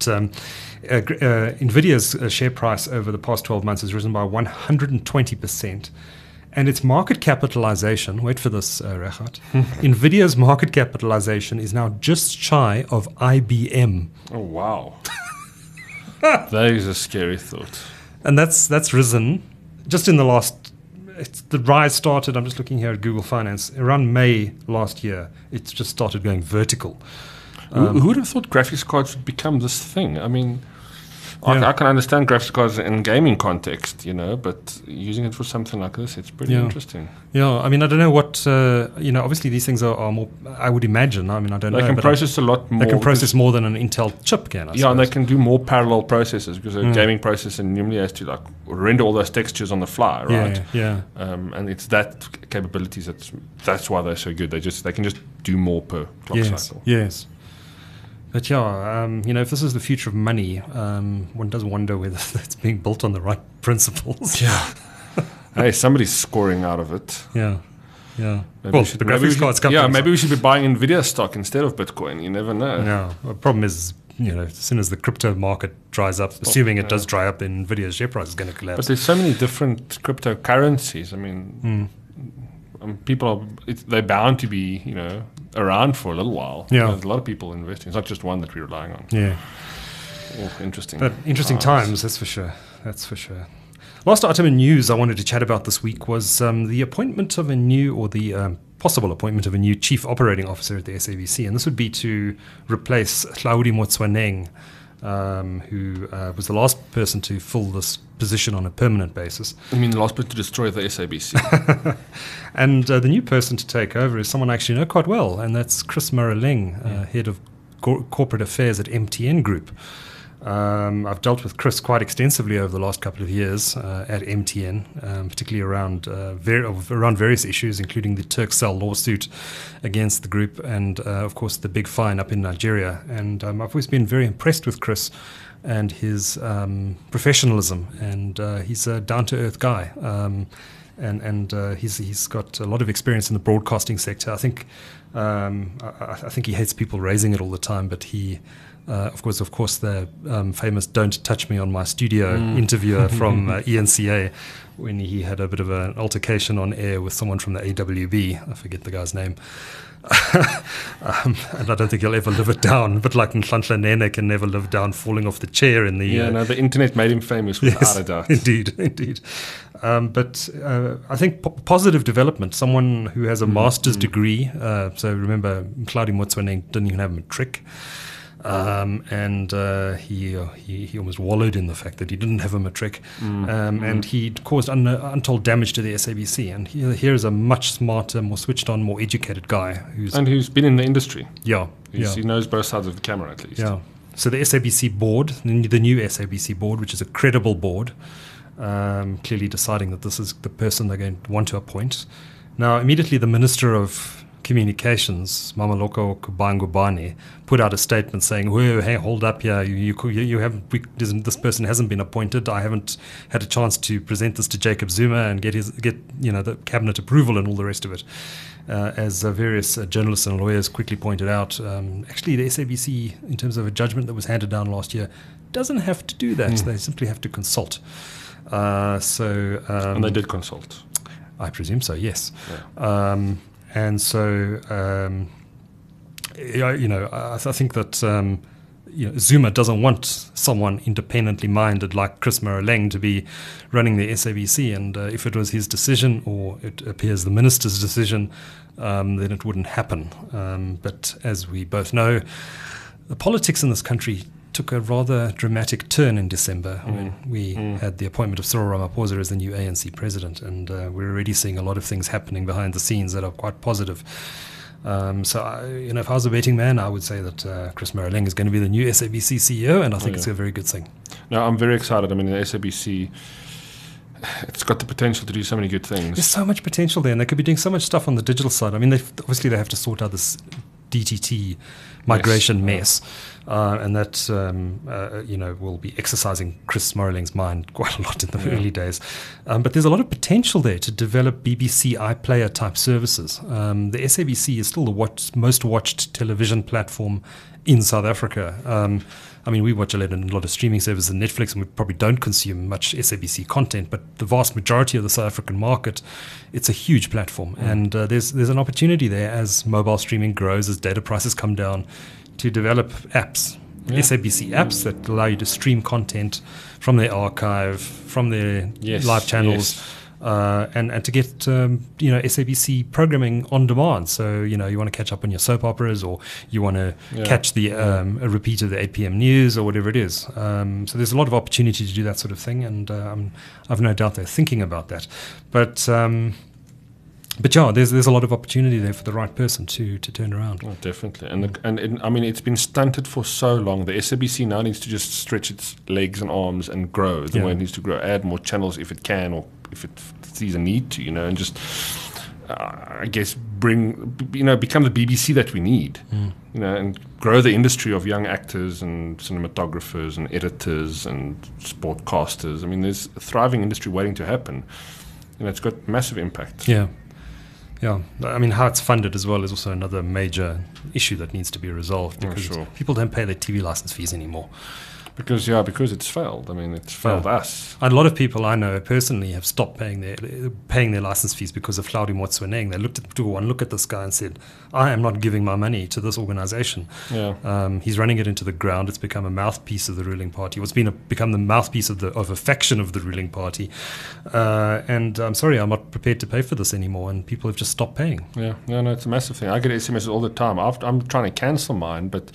NVIDIA's share price over the past 12 months has risen by 120%. And its market capitalization, wait for this, Regardt, NVIDIA's market capitalization is now just shy of IBM. Oh, wow. That is a scary thought. And that's risen just in the last... the rise started, I'm just looking here at Google Finance, around May last year. It's just started going vertical. Who would have thought graphics cards would become this thing? I mean, I can understand graphics cards in gaming context, but using it for something like this, it's pretty interesting. Yeah, I mean, I don't know what, obviously these things are more, I would imagine, I mean, I don't know. They can process a lot more. They can process more than an Intel chip can, I suppose. And they can do more parallel processes because a gaming processor normally has to render all those textures on the fly, right? Yeah. And it's that capabilities that's why they're so good. They can just do more per clock cycle. Yes. But if this is the future of money, one does wonder whether it's being built on the right principles. Yeah. Hey, somebody's scoring out of it. Yeah. Well, the graphics cards company. Yeah, maybe we should be buying NVIDIA stock instead of Bitcoin. You never know. Yeah. The problem is, as soon as the crypto market dries up, assuming it does dry up, then NVIDIA's share price is going to collapse. But there's so many different cryptocurrencies. I mean, people they're bound to be, around for a little while. Yeah. There's a lot of people investing. It's not just one that we're relying on. Yeah. Oh, interesting. But interesting times, that's for sure. Last item in news I wanted to chat about this week was the appointment of the possible appointment of a new chief operating officer at the SABC. And this would be to replace Hlaudi Motsoeneng, who was the last person to fill this position on a permanent basis. I mean, the last person to destroy the SABC. And the new person to take over is someone I actually know quite well, and that's Chris Mareleng, head of corporate affairs at MTN Group. I've dealt with Chris quite extensively over the last couple of years at MTN, particularly around various issues, including the Turkcell lawsuit against the group and, of course, the big fine up in Nigeria. And I've always been very impressed with Chris and his professionalism, and he's a down-to-earth guy. And he's got a lot of experience in the broadcasting sector. I think he hates people raising it all the time, but he... Of course, the famous "Don't Touch Me on My Studio" interviewer from ENCA, when he had a bit of an altercation on air with someone from the AWB. I forget the guy's name. And I don't think he'll ever live it down. But like Nhlanhla Nene can never live down falling off the chair in the... the internet made him famous without a doubt. Indeed. But I think positive development, someone who has a master's degree. So remember, Mhlari Motsoeneng didn't even have a matric. And he almost wallowed in the fact that he didn't have a matric, and he'd caused untold damage to the SABC. And here is a much smarter, more switched on, more educated guy who's been in the industry. Yeah. He knows both sides of the camera at least. Yeah. So the SABC board, the new SABC board, which is a credible board, clearly deciding that this is the person they're going to want to appoint. Now, immediately the Minister of Communications, Mameloko Kubangubane, put out a statement saying, "Whoa, hey, hold up here! You haven't. This person hasn't been appointed. I haven't had a chance to present this to Jacob Zuma and get the cabinet approval and all the rest of it." As various journalists and lawyers quickly pointed out, actually the SABC, in terms of a judgment that was handed down last year, doesn't have to do that. They simply have to consult. And they did consult. I presume so. Yes. Yeah. And so, I think that Zuma doesn't want someone independently minded like Chris Mareleng to be running the SABC. And if it was his decision, or it appears the minister's decision, then it wouldn't happen. But as we both know, the politics in this country took a rather dramatic turn in December when we had the appointment of Cyril Ramaphosa as the new ANC president, and we're already seeing a lot of things happening behind the scenes that are quite positive. If I was a betting man, I would say that Chris Mareleng is going to be the new SABC CEO, and I think it's a very good thing. No, I'm very excited. I mean, the SABC, it's got the potential to do so many good things. There's so much potential there, and they could be doing so much stuff on the digital side. I mean, they have to sort out this DTT migration mess. And that will be exercising Chris Mareleng's mind quite a lot in the early days. But there's a lot of potential there to develop BBC iPlayer type services. The SABC is still the most watched television platform in South Africa. We watch a lot of streaming services and Netflix, and we probably don't consume much SABC content, but the vast majority of the South African market, it's a huge platform. And there's an opportunity there as mobile streaming grows, as data prices come down, to develop apps, SABC apps that allow you to stream content from their archive, from their live channels, and to get SABC programming on demand. So you want to catch up on your soap operas, or you want to catch a repeat of the 8 p.m. news, or whatever it is. So there's a lot of opportunity to do that sort of thing, and I've no doubt they're thinking about that. But there's a lot of opportunity there for the right person to turn around. Oh, definitely. And it's been stunted for so long. The SABC now needs to just stretch its legs and arms and grow the way it needs to grow. Add more channels if it can, or if it sees a need to, and just, I guess, become the BBC that we need, and grow the industry of young actors and cinematographers and editors and sportcasters. I mean, there's a thriving industry waiting to happen. It's got massive impact. Yeah. Yeah, I mean, how it's funded as well is also another major issue that needs to be resolved, because people don't pay their TV license fees anymore. Because it's failed. I mean, it's failed us. And a lot of people I know personally have stopped paying their license fees because of Hlaudi Motsoeneng. They took one look at this guy and said, "I am not giving my money to this organization." Yeah. He's running it into the ground. It's become a mouthpiece of the ruling party. It's become the mouthpiece of a faction of the ruling party. And I'm sorry, I'm not prepared to pay for this anymore. And people have just stopped paying. Yeah. No, it's a massive thing. I get SMSs all the time. I'm trying to cancel mine, but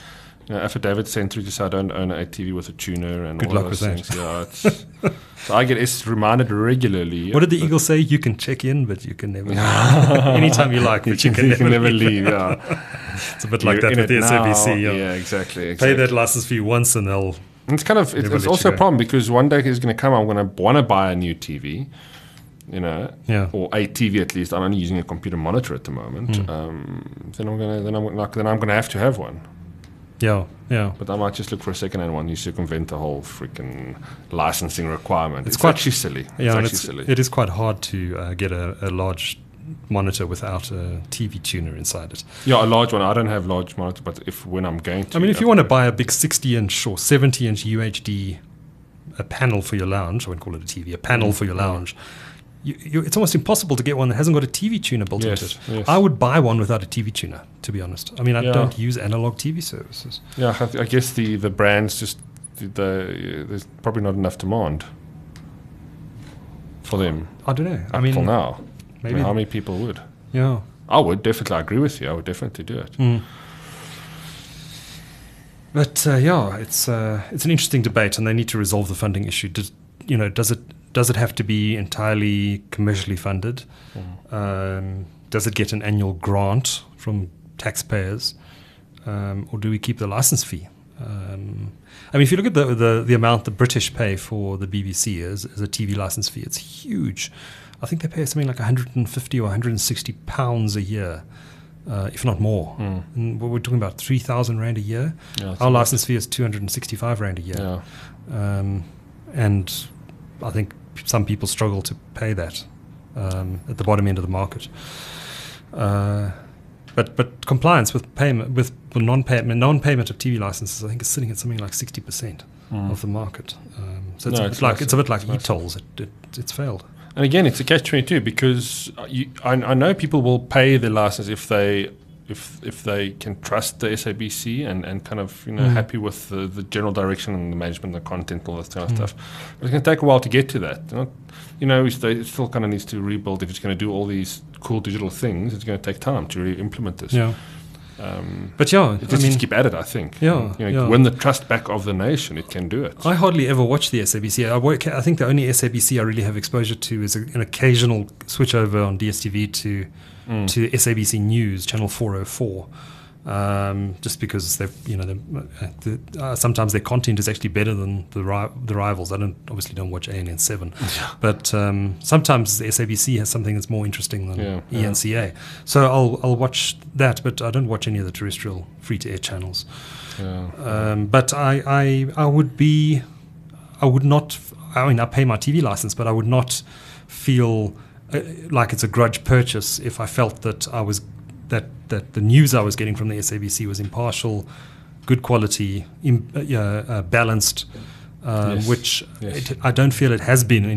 affidavit sent through to say I don't own a TV with a tuner and Good all luck those with that. things. Yeah, it's, so I get it's reminded regularly. What did the Eagle say? You can check in, but you can never. Anytime you like, but you can never leave. Yeah, it's a bit like You're that in with the it now. SABC. Yeah, exactly. Pay that license fee once, and they'll. And it's kind of Never it's let also you a go. problem because one day he's going to come. I'm going to want to buy a new TV, Yeah. or a TV at least. I'm only using a computer monitor at the moment. Then I'm gonna have to have one. Yeah. But I might just look for a second-hand one. You circumvent the whole freaking licensing requirement. It's quite- actually silly. Yeah, and it's silly. it is quite hard to get a large monitor without a TV tuner inside it. Yeah, a large one. I don't have large monitor, but when I'm going to, I mean, if you want to buy a big 60-inch or 70-inch UHD, a panel for your lounge, I wouldn't call it a TV, a panel for your lounge, it's almost impossible to get one that hasn't got a TV tuner built into it. Yes. I would buy one without a TV tuner, to be honest. I mean, I Yeah. don't use analog TV services. Yeah, I guess the brands just there's probably not enough demand for them. I don't know. Up till now. maybe- how many people would? Yeah. I would definitely. I agree with you. I would definitely do it. But it's an interesting debate, and they need to resolve the funding issue. Does it have to be entirely commercially funded? Does it get an annual grant from taxpayers, or do we keep the license fee? I mean, if you look at the amount the British pay for the BBC as a TV license fee, it's huge. I think they pay something like 150 or 160 pounds a year. If not more. And we're talking about 3,000 Rand a year. Yeah, Our license fee is 265 Rand a year. Yeah. And I think some people struggle to pay that at the bottom end of the market. But compliance with payment, with non-payment of TV licenses, I think is sitting at something like 60% of the market. So it's a bit like e-tolls. It's failed. And again, it's a catch-22 because I know people will pay the license if they can trust the SABC and kind of happy with the general direction and the management, the content, all that kind of stuff. But it's going to take a while to get to that. It still kind of needs to rebuild. If it's going to do all these cool digital things, it's going to take time to really implement this. Yeah. But yeah, it just needs to keep at it, I think. Yeah, Win the trust back of the nation, it can do it. I hardly ever watch the SABC. I think the only SABC I really have exposure to is an occasional switch over on DSTV to SABC News, channel 404. Just because sometimes their content is actually better than the rivals. I obviously don't watch ANN 7, but sometimes the SABC has something that's more interesting than ENCA. So I'll watch that, but I don't watch any of the terrestrial free-to-air channels. But I would not. I mean, I pay my TV license, but I would not feel like it's a grudge purchase if I felt that that the news I was getting from the SABC was impartial, good quality, balanced, which I don't feel it has been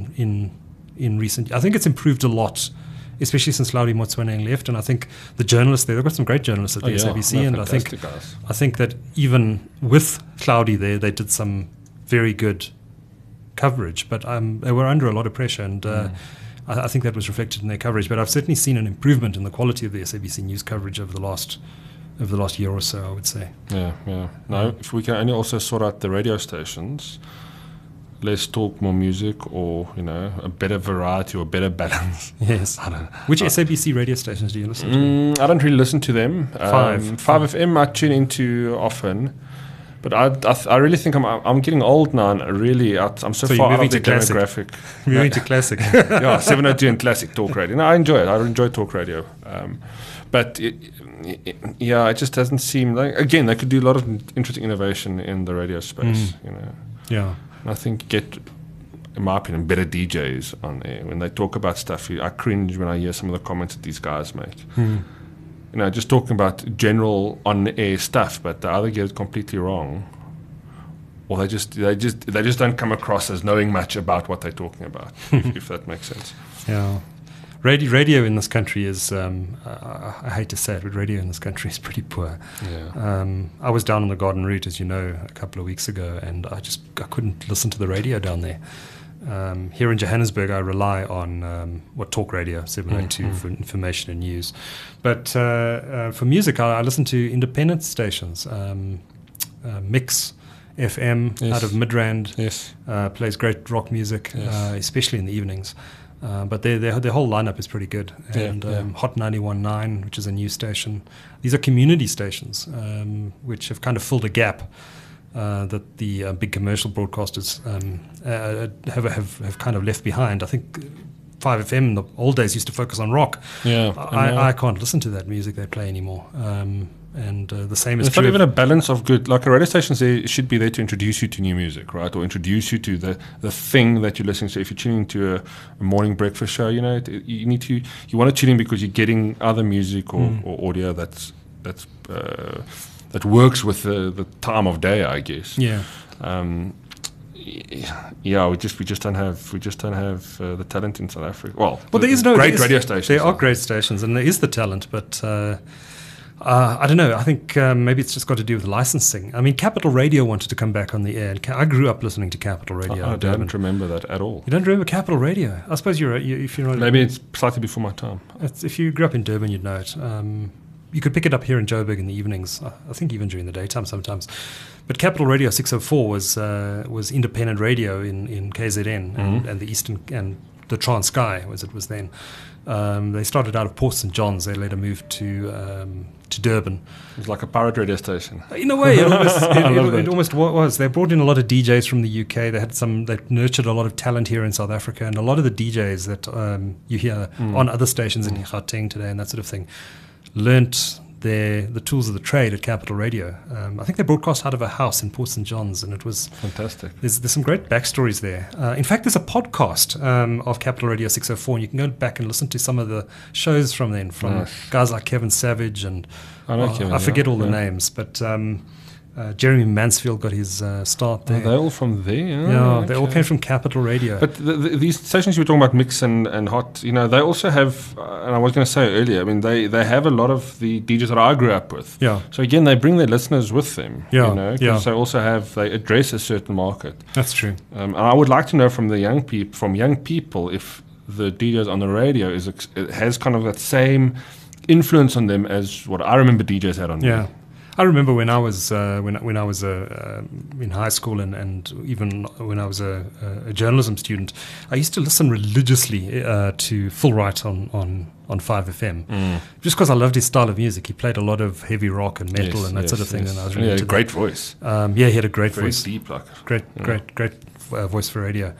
in recent. I think it's improved a lot, especially since Laudi Motsoeneng left, and I think the journalists there, they've got some great journalists at the SABC, and I think that even with Cloudy there, they did some very good coverage, but they were under a lot of pressure, and I think that was reflected in their coverage. But I've certainly seen an improvement in the quality of the SABC news coverage over the last year or so, I would say. Yeah. No, if we can only also sort out the radio stations, less talk, more music, or a better variety or better balance. Yes. I don't know. Which SABC radio stations do you listen to? I don't really listen to them. 5 FM I tune into often. But I really think I'm getting old now, and really I'm so far out of the demographic. Moving to classic. Yeah, 702 and classic talk radio. No, I enjoy it. I enjoy talk radio. But it just doesn't seem like, again, they could do a lot of interesting innovation in the radio space. Yeah. And I think in my opinion, better DJs on air. When they talk about stuff, I cringe when I hear some of the comments that these guys make. Just talking about general on-air stuff, but they either get it completely wrong, or they just don't come across as knowing much about what they're talking about. if that makes sense. Yeah, radio in this country is. I hate to say it, but radio in this country is pretty poor. Yeah. I was down on the Garden Route, as you know, a couple of weeks ago, and I couldn't listen to the radio down there. Here in Johannesburg, I rely on Talk Radio 702 for information and news. But for music, I listen to independent stations. Mix FM Yes. out of Midrand. Yes. Plays great rock music, Yes. especially in the evenings. But their whole lineup is pretty good. And Hot 91.9, which is a new station. These are community stations, which have kind of filled a gap that the big commercial broadcasters have kind of left behind. I think 5FM in the old days used to focus on rock. Yeah, I can't listen to that music they play anymore. And the same is It's true. not even a balance of good. Like a radio station should be there to introduce you to new music, right? Or introduce you to the thing that you're listening to. If you're tuning to a morning breakfast show, you want to tune in because you're getting other music or audio that works with the time of day, I guess. Yeah. We just don't have the talent in South Africa. Well, there is no great radio stations. There are great stations, and there is the talent, but I don't know. I think maybe it's just got to do with licensing. I mean, Capital Radio wanted to come back on the air, and I grew up listening to Capital Radio. I don't remember that at all. You don't remember Capital Radio? I suppose if you're not. Maybe it's slightly before my time. If you grew up in Durban, you'd know it. You could pick it up here in Joburg in the evenings. I think even during the daytime sometimes. But Capital Radio 604 was independent radio in KZN and the Eastern and the Transkei as it was then. They started out of Port St. John's. They later moved to Durban. It was like a pirate radio station. In a way, it almost was. They brought in a lot of DJs from the UK. They nurtured a lot of talent here in South Africa, and a lot of the DJs that you hear on other stations in Gauteng today and that sort of thing learnt the tools of the trade at Capital Radio. I think they broadcast out of a house in Port St. John's, and it was fantastic. There's some great backstories there. In fact, there's a podcast of Capital Radio 604, and you can go back and listen to some of the shows from then, from guys like Kevin Savage and I forget all the names, but Jeremy Mansfield got his start there. They're all from there? Yeah, they all came from Capital Radio. But these stations you were talking about, Mix and Hot, they also have, and I was going to say earlier, I mean, they have a lot of the DJs that I grew up with. Yeah. So again, they bring their listeners with them. Yeah. Because they address a certain market. That's true. And I would like to know from young people if the DJs on the radio it has kind of that same influence on them as what I remember DJs had on me. Yeah. I remember when I was when I was in high school and even when I was a journalism student, I used to listen religiously to Phil Wright on 5FM, just because I loved his style of music. He played a lot of heavy rock and metal and that sort of thing, and I was really into great voice. He had a great voice, deep, great voice for radio.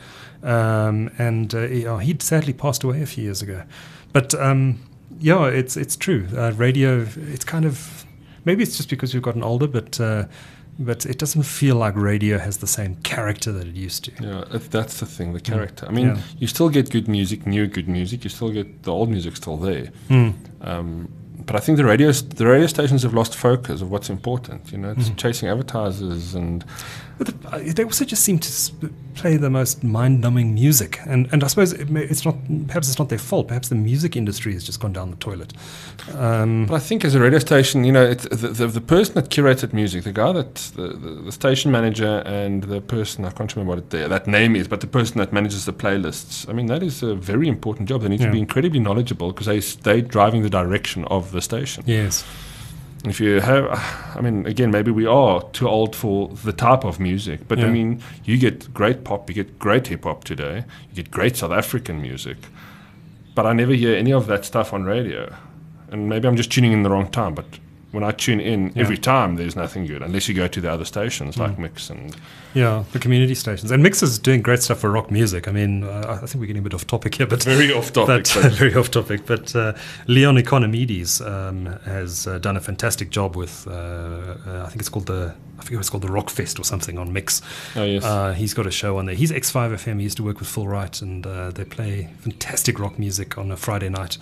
He'd sadly passed away a few years ago, but it's true. Radio, it's kind of. Maybe it's just because we've gotten older, but it doesn't feel like radio has the same character that it used to. Yeah, that's the thing, the character. I mean, you still get good music, new good music. You still get the old music still there. But I think the radio stations have lost focus of what's important. It's chasing advertisers and. But they also just seem to play the most mind-numbing music, and I suppose perhaps it's not their fault. Perhaps the music industry has just gone down the toilet. But I think as a radio station, it's the person that curated music, the guy that the station manager and the person, I can't remember what that name is, but the person that manages the playlists. I mean, that is a very important job. They need to be incredibly knowledgeable because they're driving the direction of the station. Yes. If you have, I mean, again, maybe we are too old for the type of music, but I mean, you get great pop, you get great hip hop today, you get great South African music, but I never hear any of that stuff on radio. And maybe I'm just tuning in the wrong time, but when I tune in every time, there's nothing good unless you go to the other stations like Mix and the community stations. And Mix is doing great stuff for rock music. I mean, I think we're getting a bit off topic here, but very off topic. Very off topic. But Leon Economides has done a fantastic job with. I think it's called the Rockfest or something on Mix. Oh yes. He's got a show on there. He's X5FM. He used to work with Phil Wright, and they play fantastic rock music on a Friday night.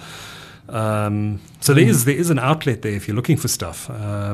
So there is an outlet there if you're looking for stuff,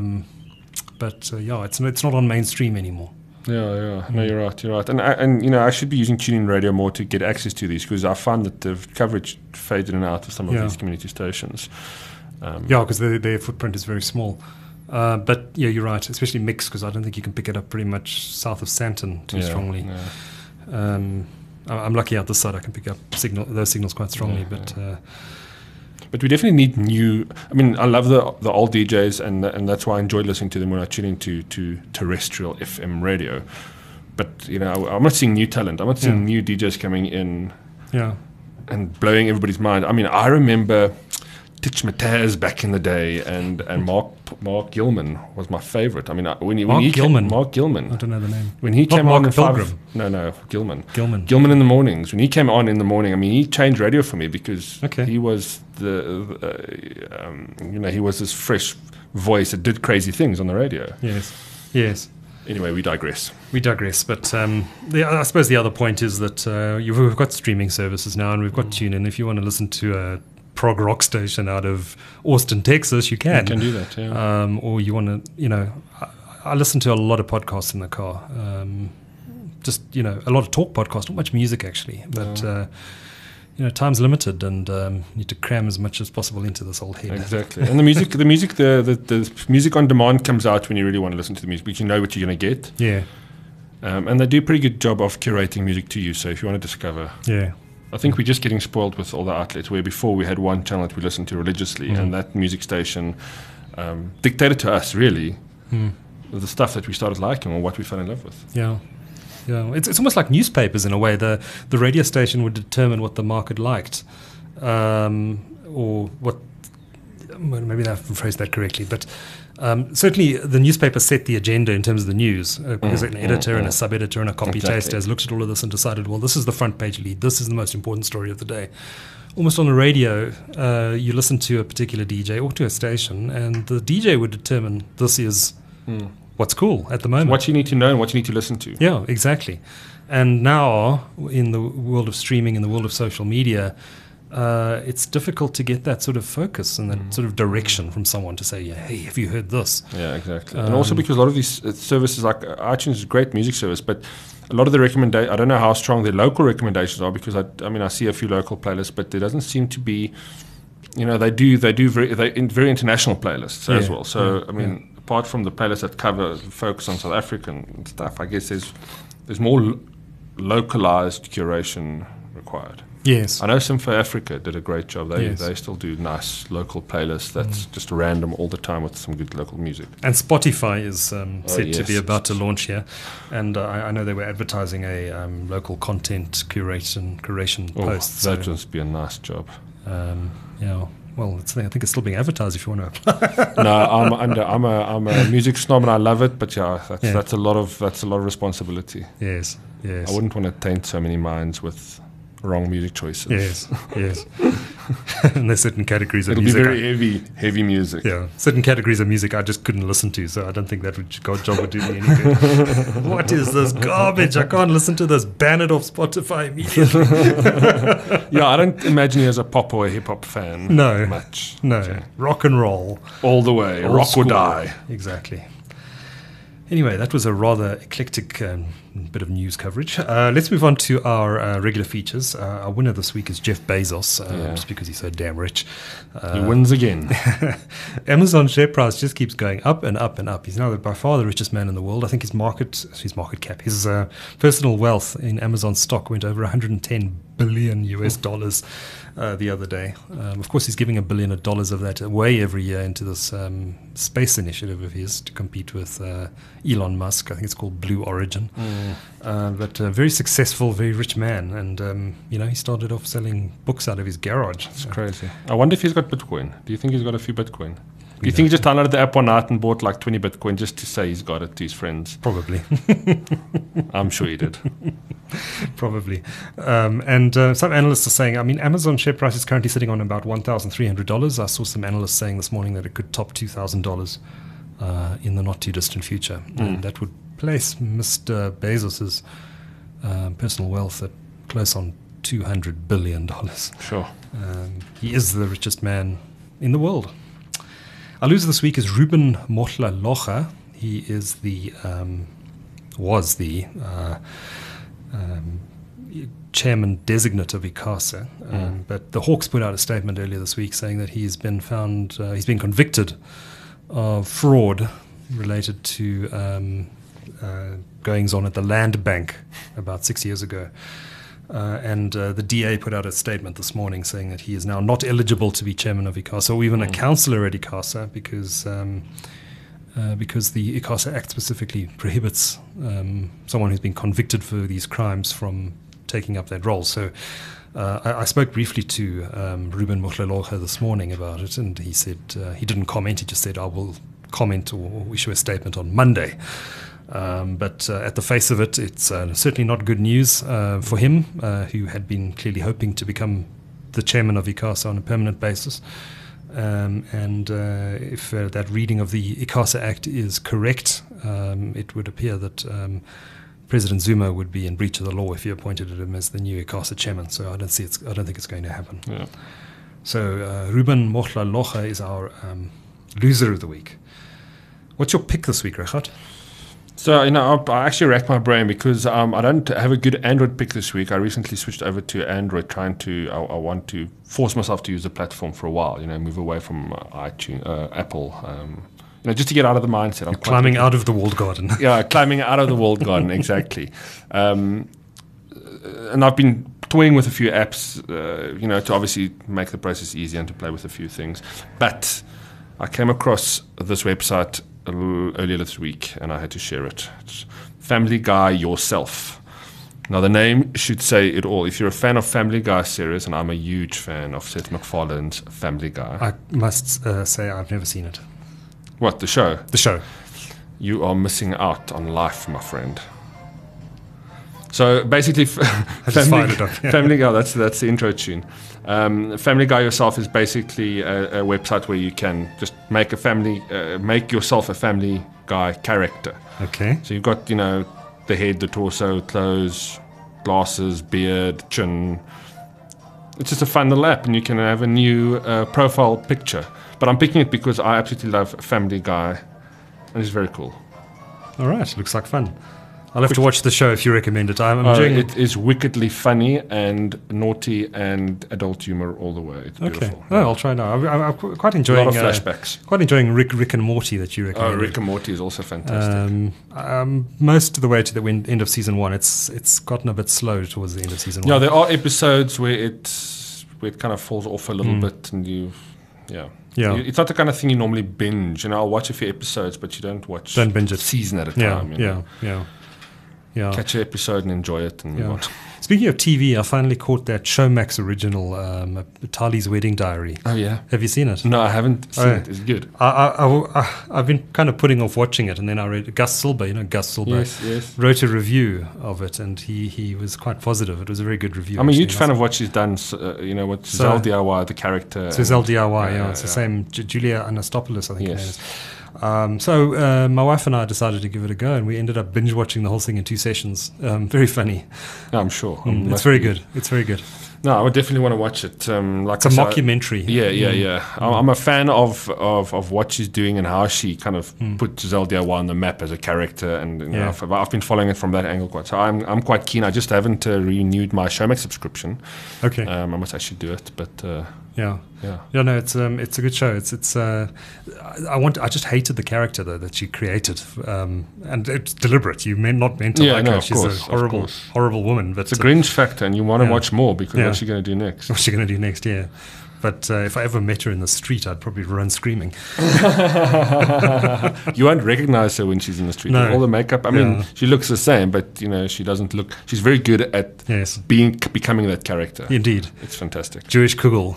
but it's not on mainstream anymore. No, you're right. And I should be using TuneIn Radio more to get access to these because I find that the coverage fades in and out of some of these community stations. Because their footprint is very small. But you're right, especially Mix, because I don't think you can pick it up pretty much south of Sandton too strongly. Yeah. I'm lucky out this side; I can pick up those signals quite strongly, but. But we definitely need new. I mean, I love the old DJs, and that's why I enjoy listening to them when I tune into terrestrial FM radio. But I'm not seeing new talent. I'm not seeing new DJs coming in, and blowing everybody's mind. I mean, I remember Titch Mataz back in the day, and Mark Gilman was my favorite. I mean, Mark Gilman. I don't know the name. When he came Mark on in Pilgrim. Gilman. Gilman in the mornings. When he came on in the morning, I mean, he changed radio for me because he was he was this fresh voice that did crazy things on the radio. Yes. Anyway, we digress. But I suppose the other point is that we've got streaming services now, and we've got TuneIn. If you want to listen to a prog rock station out of Austin, Texas, you can. You can do that, yeah. Or you want to, I listen to a lot of podcasts in the car. Just, a lot of talk podcasts, not much music actually. But, time's limited, and you need to cram as much as possible into this old head. Exactly. And the music on demand comes out when you really want to listen to the music, because you know what you're going to get. Yeah. And they do a pretty good job of curating music to you. So if you want to discover... Yeah. I think we're just getting spoiled with all the outlets, where before we had one channel that we listened to religiously, and that music station dictated to us, really, the stuff that we started liking or what we fell in love with. Yeah. It's almost like newspapers in a way. The radio station would determine what the market liked, or what... Maybe I haven't phrased that correctly, but certainly the newspaper set the agenda in terms of the news, because an editor and a sub-editor and a copy-taster has looked at all of this and decided, well, this is the front page lead, this is the most important story of the day. Almost on the radio, you listen to a particular DJ or to a station, and the DJ would determine this is what's cool at the moment. What you need to know and what you need to listen to. Yeah, exactly. And now, in the world of streaming, in the world of social media, it's difficult to get that sort of focus and that sort of direction from someone to say, hey, have you heard this? Yeah, exactly. And also because a lot of these services, like iTunes is a great music service, but a lot of the recommendations, I don't know how strong their local recommendations are, because I see a few local playlists, but there doesn't seem to be, they do very international playlists as well. So, apart from the playlists that focus on South African stuff, I guess there's more localized curation required. Yes. I know Simfo Africa did a great job. They still do nice local playlists that's just random all the time with some good local music. And Spotify is said to be about to launch here. And I know they were advertising a local content curation post. That would just be a nice job. Well, I think it's still being advertised if you want to apply. No, I'm a music snob and I love it, but that's a lot of responsibility. Yes. I wouldn't want to taint so many minds with wrong music choices. Yes. And there's certain categories of music. It'll be very heavy music. Yeah, certain categories of music I just couldn't listen to, so I don't think that job would do me any good. What is this garbage? I can't listen to this. Ban it off Spotify immediately. I don't imagine you as a pop or a hip hop fan. No, much. No, okay. Rock and roll all the way. Old rock school. Or die. Exactly. Anyway, that was a rather eclectic bit of news coverage. Let's move on to our regular features. Our winner this week is Jeff Bezos, just because he's so damn rich. He wins again. Amazon share price just keeps going up and up and up. He's now by far the richest man in the world. I think his market cap, his personal wealth in Amazon stock went over $110 billion the other day. Of course, he's giving $1 billion of that away every year into this space initiative of his to compete with Elon Musk. I think it's called Blue Origin. But a very successful, very rich man. And, he started off selling books out of his garage. It's crazy. I wonder if he's got Bitcoin. Do you think he's got a few Bitcoin? Do you think he just downloaded the app one night and bought like 20 Bitcoin just to say he's got it to his friends? Probably. I'm sure he did. Probably. And some analysts are saying, Amazon share price is currently sitting on about $1,300. I saw some analysts saying this morning that it could top $2,000 in the not too distant future. And that would place Mr. Bezos's personal wealth at close on $200 billion. Sure. He is the richest man in the world. Our loser this week is Ruben Mohlalocha. He is was the chairman designate of ICASA. But the Hawks put out a statement earlier this week saying that he's been convicted of fraud related to goings on at the Land Bank about 6 years ago. And the DA put out a statement this morning saying that he is now not eligible to be chairman of ICASA or even a councillor at ICASA because the ICASA Act specifically prohibits someone who's been convicted for these crimes from taking up that role. So I spoke briefly to Ruben Mohlalocha this morning about it, and he said he didn't comment. He just said, I will comment or issue a statement on Monday. But at the face of it, it's certainly not good news for him, who had been clearly hoping to become the chairman of ICASA on a permanent basis. If that reading of the ICASA Act is correct, it would appear that President Zuma would be in breach of the law if he appointed him as the new ICASA chairman. So I don't think it's going to happen. Yeah. So Ruben Mohlalocha is our loser of the week. What's your pick this week, Regardt? So, I actually racked my brain because I don't have a good Android pick this week. I recently switched over to Android, I want to force myself to use the platform for a while, move away from iTunes, Apple, just to get out of the mindset. You're climbing out of the walled garden. Yeah, climbing out of the walled garden, exactly. And I've been toying with a few apps, to obviously make the process easier and to play with a few things. But I came across this website earlier this week, and I had to share it. It's Family Guy Yourself. Now, the name should say it all. If you're a fan of Family Guy series, and I'm a huge fan of Seth MacFarlane's Family Guy. I must say I've never seen it. What, the show? The show. You are missing out on life, my friend. So basically, Family Guy, that's the intro tune. Family Guy Yourself is basically a website where you can just make yourself a Family Guy character. Okay. So you've got, the head, the torso, clothes, glasses, beard, chin. It's just a fun little app, and you can have a new profile picture. But I'm picking it because I absolutely love Family Guy, and it's very cool. All right, looks like fun. I'll have to watch the show if you recommend it. I'm enjoying it. It is wickedly funny and naughty and adult humor all the way. It's beautiful. Oh, I'll try now. I'm quite enjoying a lot of flashbacks. Quite enjoying Rick and Morty that you recommended. Oh, Rick and Morty is also fantastic. Most of the way to the end of season 1, it's gotten a bit slow towards the end of season 1. Yeah, there are episodes where it kind of falls off a little bit, and Yeah. It's not the kind of thing you normally binge. I'll watch a few episodes, but you don't binge a season at a time. Yeah. Catch an episode and enjoy it and move on. Speaking of TV, I finally caught that Showmax original, Tali's Wedding Diary. Oh, yeah. Have you seen it? No, I haven't seen it. It's good. I've been kind of putting off watching it, and then I read Gus Silber. Gus Silber wrote a review of it, and he was quite positive. It was a very good review. I'm a huge fan of what she's done, with Zell DIY, the character. So Zell DIY, it's the same. Julia Anastopoulos, I think her name is. So my wife and I decided to give it a go, and we ended up binge watching the whole thing in 2 sessions. Very funny. I'm sure. It's very good. It's very good. No, I would definitely want to watch it. It's a mockumentary. Yeah. I'm a fan of what she's doing and how she kind of put Zell DIY on the map as a character, and I've been following it from that angle quite. So I'm quite keen. I just haven't renewed my Showmax subscription. Okay. I must actually do it, but. Yeah. No, it's a good show. I just hated the character though that she created, and it's deliberate. You not meant to like her. She's a horrible woman. But it's a Grinch factor, and you want to watch more because what's she going to do next? What's she going to do next? Yeah. But if I ever met her in the street, I'd probably run screaming. You won't recognize her when she's in the street. No. All the makeup. I mean, she looks the same, but she doesn't look. She's very good at becoming that character. Indeed, it's fantastic. Jewish kugel.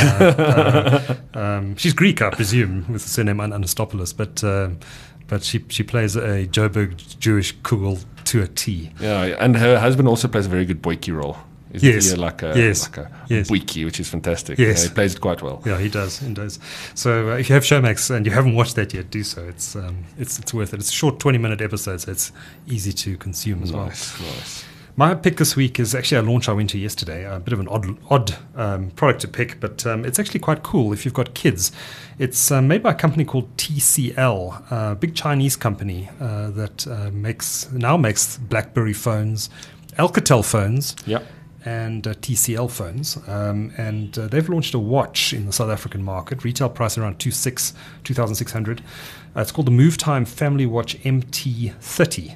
She's Greek, I presume, with the surname Anastopoulos, but she plays a Joburg Jewish kugel to a T. Yeah, and her husband also plays a very good boyki role. Yes. Like a boyki, which is fantastic. Yes. He plays it quite well. Yeah, he does. So if you have Showmax and you haven't watched that yet, do so. It's worth it. It's a short 20-minute episode, so it's easy to consume as well. Nice. My pick this week is actually a launch I went to yesterday. A bit of an odd product to pick, but it's actually quite cool if you've got kids. It's made by a company called TCL, a big Chinese company that makes BlackBerry phones, Alcatel phones. Yeah. And TCL phones, and they've launched a watch in the South African market, retail price around 2,600. It's called the MoveTime Family Watch MT30.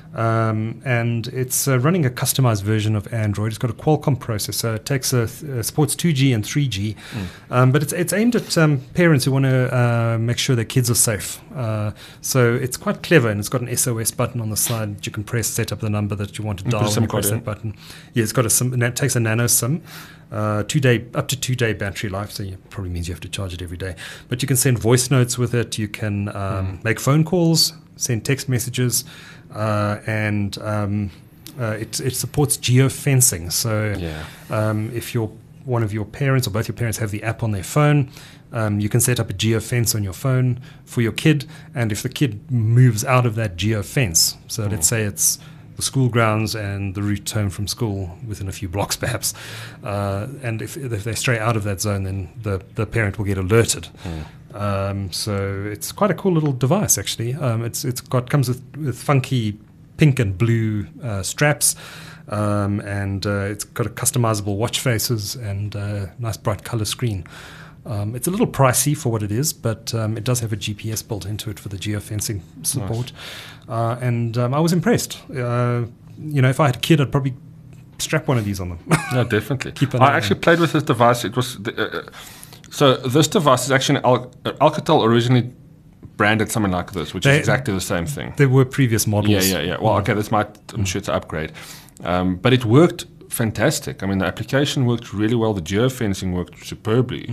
and it's running a customized version of Android. It's got a Qualcomm processor. It takes supports 2G and 3G, but it's aimed at parents who want to make sure their kids are safe. So it's quite clever, and it's got an SOS button on the side that you can press, set up the number that you want to dial, and you press that button. Yeah, it's got a SIM, and it takes a nano SIM. 2-day up to 2-day battery life, so it probably means you have to charge it every day. But you can send voice notes with it. You can make phone calls, send text messages, and it supports geofencing. So if one of your parents or both your parents have the app on their phone, you can set up a geofence on your phone for your kid, and if the kid moves out of that geofence, so let's say it's the school grounds and the route home from school within a few blocks perhaps, and if they stray out of that zone, then the parent will get alerted. So it's quite a cool little device actually. Comes with funky pink and blue straps, and it's got a customizable watch faces and a nice bright color screen. It's a little pricey for what it is, but it does have a GPS built into it for the geofencing support. Nice. And I was impressed. If I had a kid, I'd probably strap one of these on them. Yeah, definitely. I actually played with this device. It was so this device is actually Alcatel originally branded something like this, which is exactly the same thing. There were previous models. Yeah. Well, okay, I'm sure it's an upgrade, but it worked fantastic. I mean, the application worked really well. The geofencing worked superbly.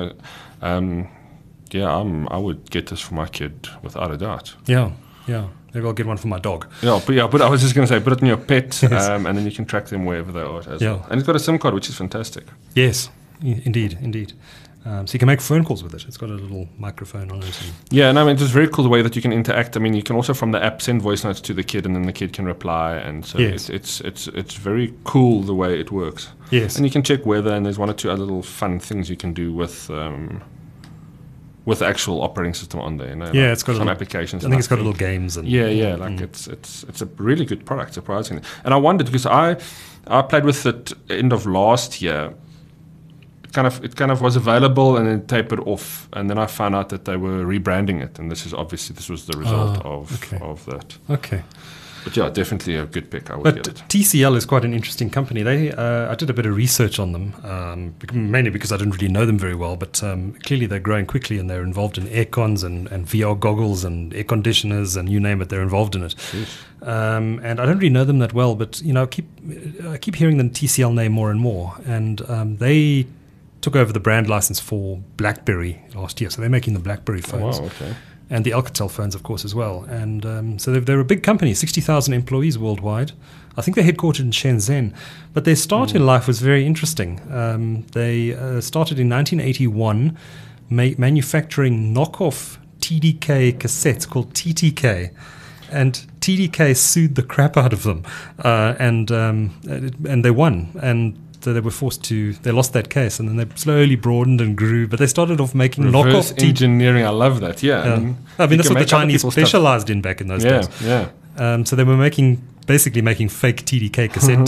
I would get this for my kid without a doubt. Yeah. Maybe I'll get one for my dog. But I was just going to say, put it in your pet, yes. And then you can track them wherever they are as well. And it's got a SIM card, which is fantastic. Yes, indeed. So you can make phone calls with it. It's got a little microphone on it. It's just very cool the way that you can interact. I mean, you can also from the app send voice notes to the kid, and then the kid can reply. And so it's very cool the way it works. Yes. And you can check weather, and there's one or two other little fun things you can do with the actual operating system on there. It's got some applications. I think it's got little games and it's a really good product, surprisingly. And I wondered because I played with it end of last year. It kind of was available and then tapered off, and then I found out that they were rebranding it, and this was the result of that. Okay. But yeah, definitely a good pick. I would get it. TCL is quite an interesting company. I did a bit of research on them, mainly because I didn't really know them very well, but clearly they're growing quickly, and they're involved in aircons and VR goggles and air conditioners and you name it, they're involved in it. And I don't really know them that well, but I keep hearing the TCL name more and more, and they took over the brand license for BlackBerry last year, so they're making the BlackBerry phones. Oh, wow, okay. And the Alcatel phones, of course, as well. And so they're a big company, 60,000 employees worldwide. I think they're headquartered in Shenzhen. But their start in life was very interesting. They started in 1981 manufacturing knockoff TDK cassettes called TTK. And TDK sued the crap out of them. And they won. And so they lost that case, and then they slowly broadened and grew. But they started off making reverse knockoff engineering. I love that. Yeah. I mean that's what the Chinese specialized in back in those days. Yeah. So they were basically making fake TDK cassette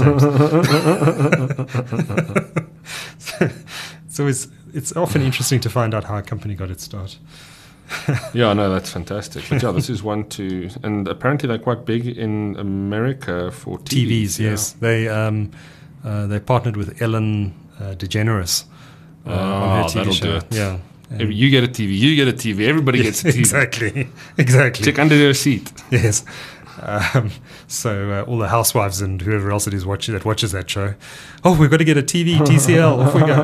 tapes. So it's often interesting to find out how a company got its start. Yeah, no, that's fantastic. But yeah, this is one to, and apparently they're quite big in America for TVs. Yes, they partnered with Ellen DeGeneres on her TV that'll show. do it. Yeah. If you get a TV, you get a TV. Everybody gets a TV. Exactly. Check under their seat. Yes. So all the housewives and whoever else it is that watches that show. Oh, we've got to get a TV, TCL.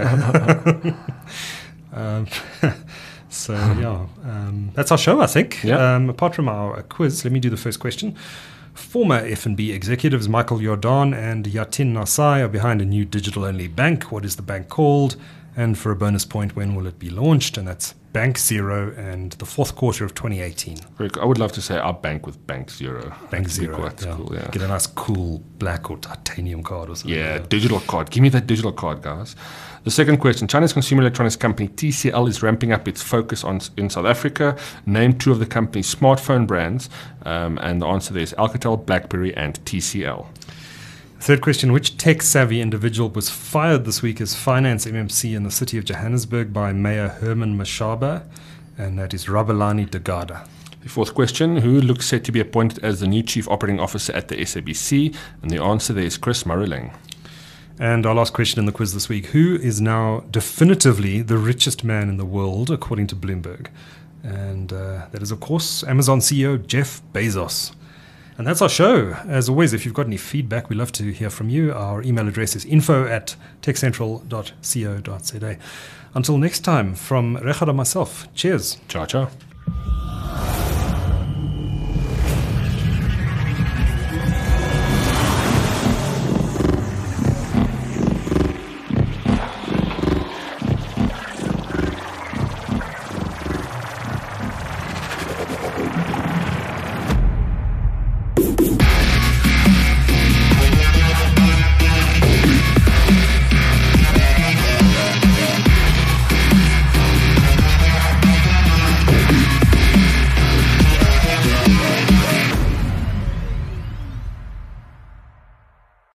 Off we go. That's our show, I think. Yeah. Apart from our quiz, let me do the first question. Former F&B executives Michael Jordan and Yatin Nasai are behind a new digital-only bank. What is the bank called? And for a bonus point, when will it be launched? And that's Bank Zero and the fourth quarter of 2018. I would love to say our bank with Bank Zero. Bank Zero. Quite cool, yeah. Get a nice cool black or titanium card or something. Yeah, digital card. Give me that digital card, guys. The second question. China's consumer electronics company TCL is ramping up its focus in South Africa. Name two of the company's smartphone brands. And the answer there is Alcatel, BlackBerry, and TCL. Third question. Which tech-savvy individual was fired this week as finance MMC in the city of Johannesburg by Mayor Herman Mashaba? And that is Rabelani Degada. The fourth question, who looks set to be appointed as the new Chief Operating Officer at the SABC? And the answer there is Chris Murrelling. And our last question in the quiz this week, who is now definitively the richest man in the world, according to Bloomberg? And that is, of course, Amazon CEO Jeff Bezos. And that's our show. As always, if you've got any feedback, we'd love to hear from you. Our email address is info@techcentral.co.za. Until next time, from Rechad and myself, cheers. Ciao, ciao.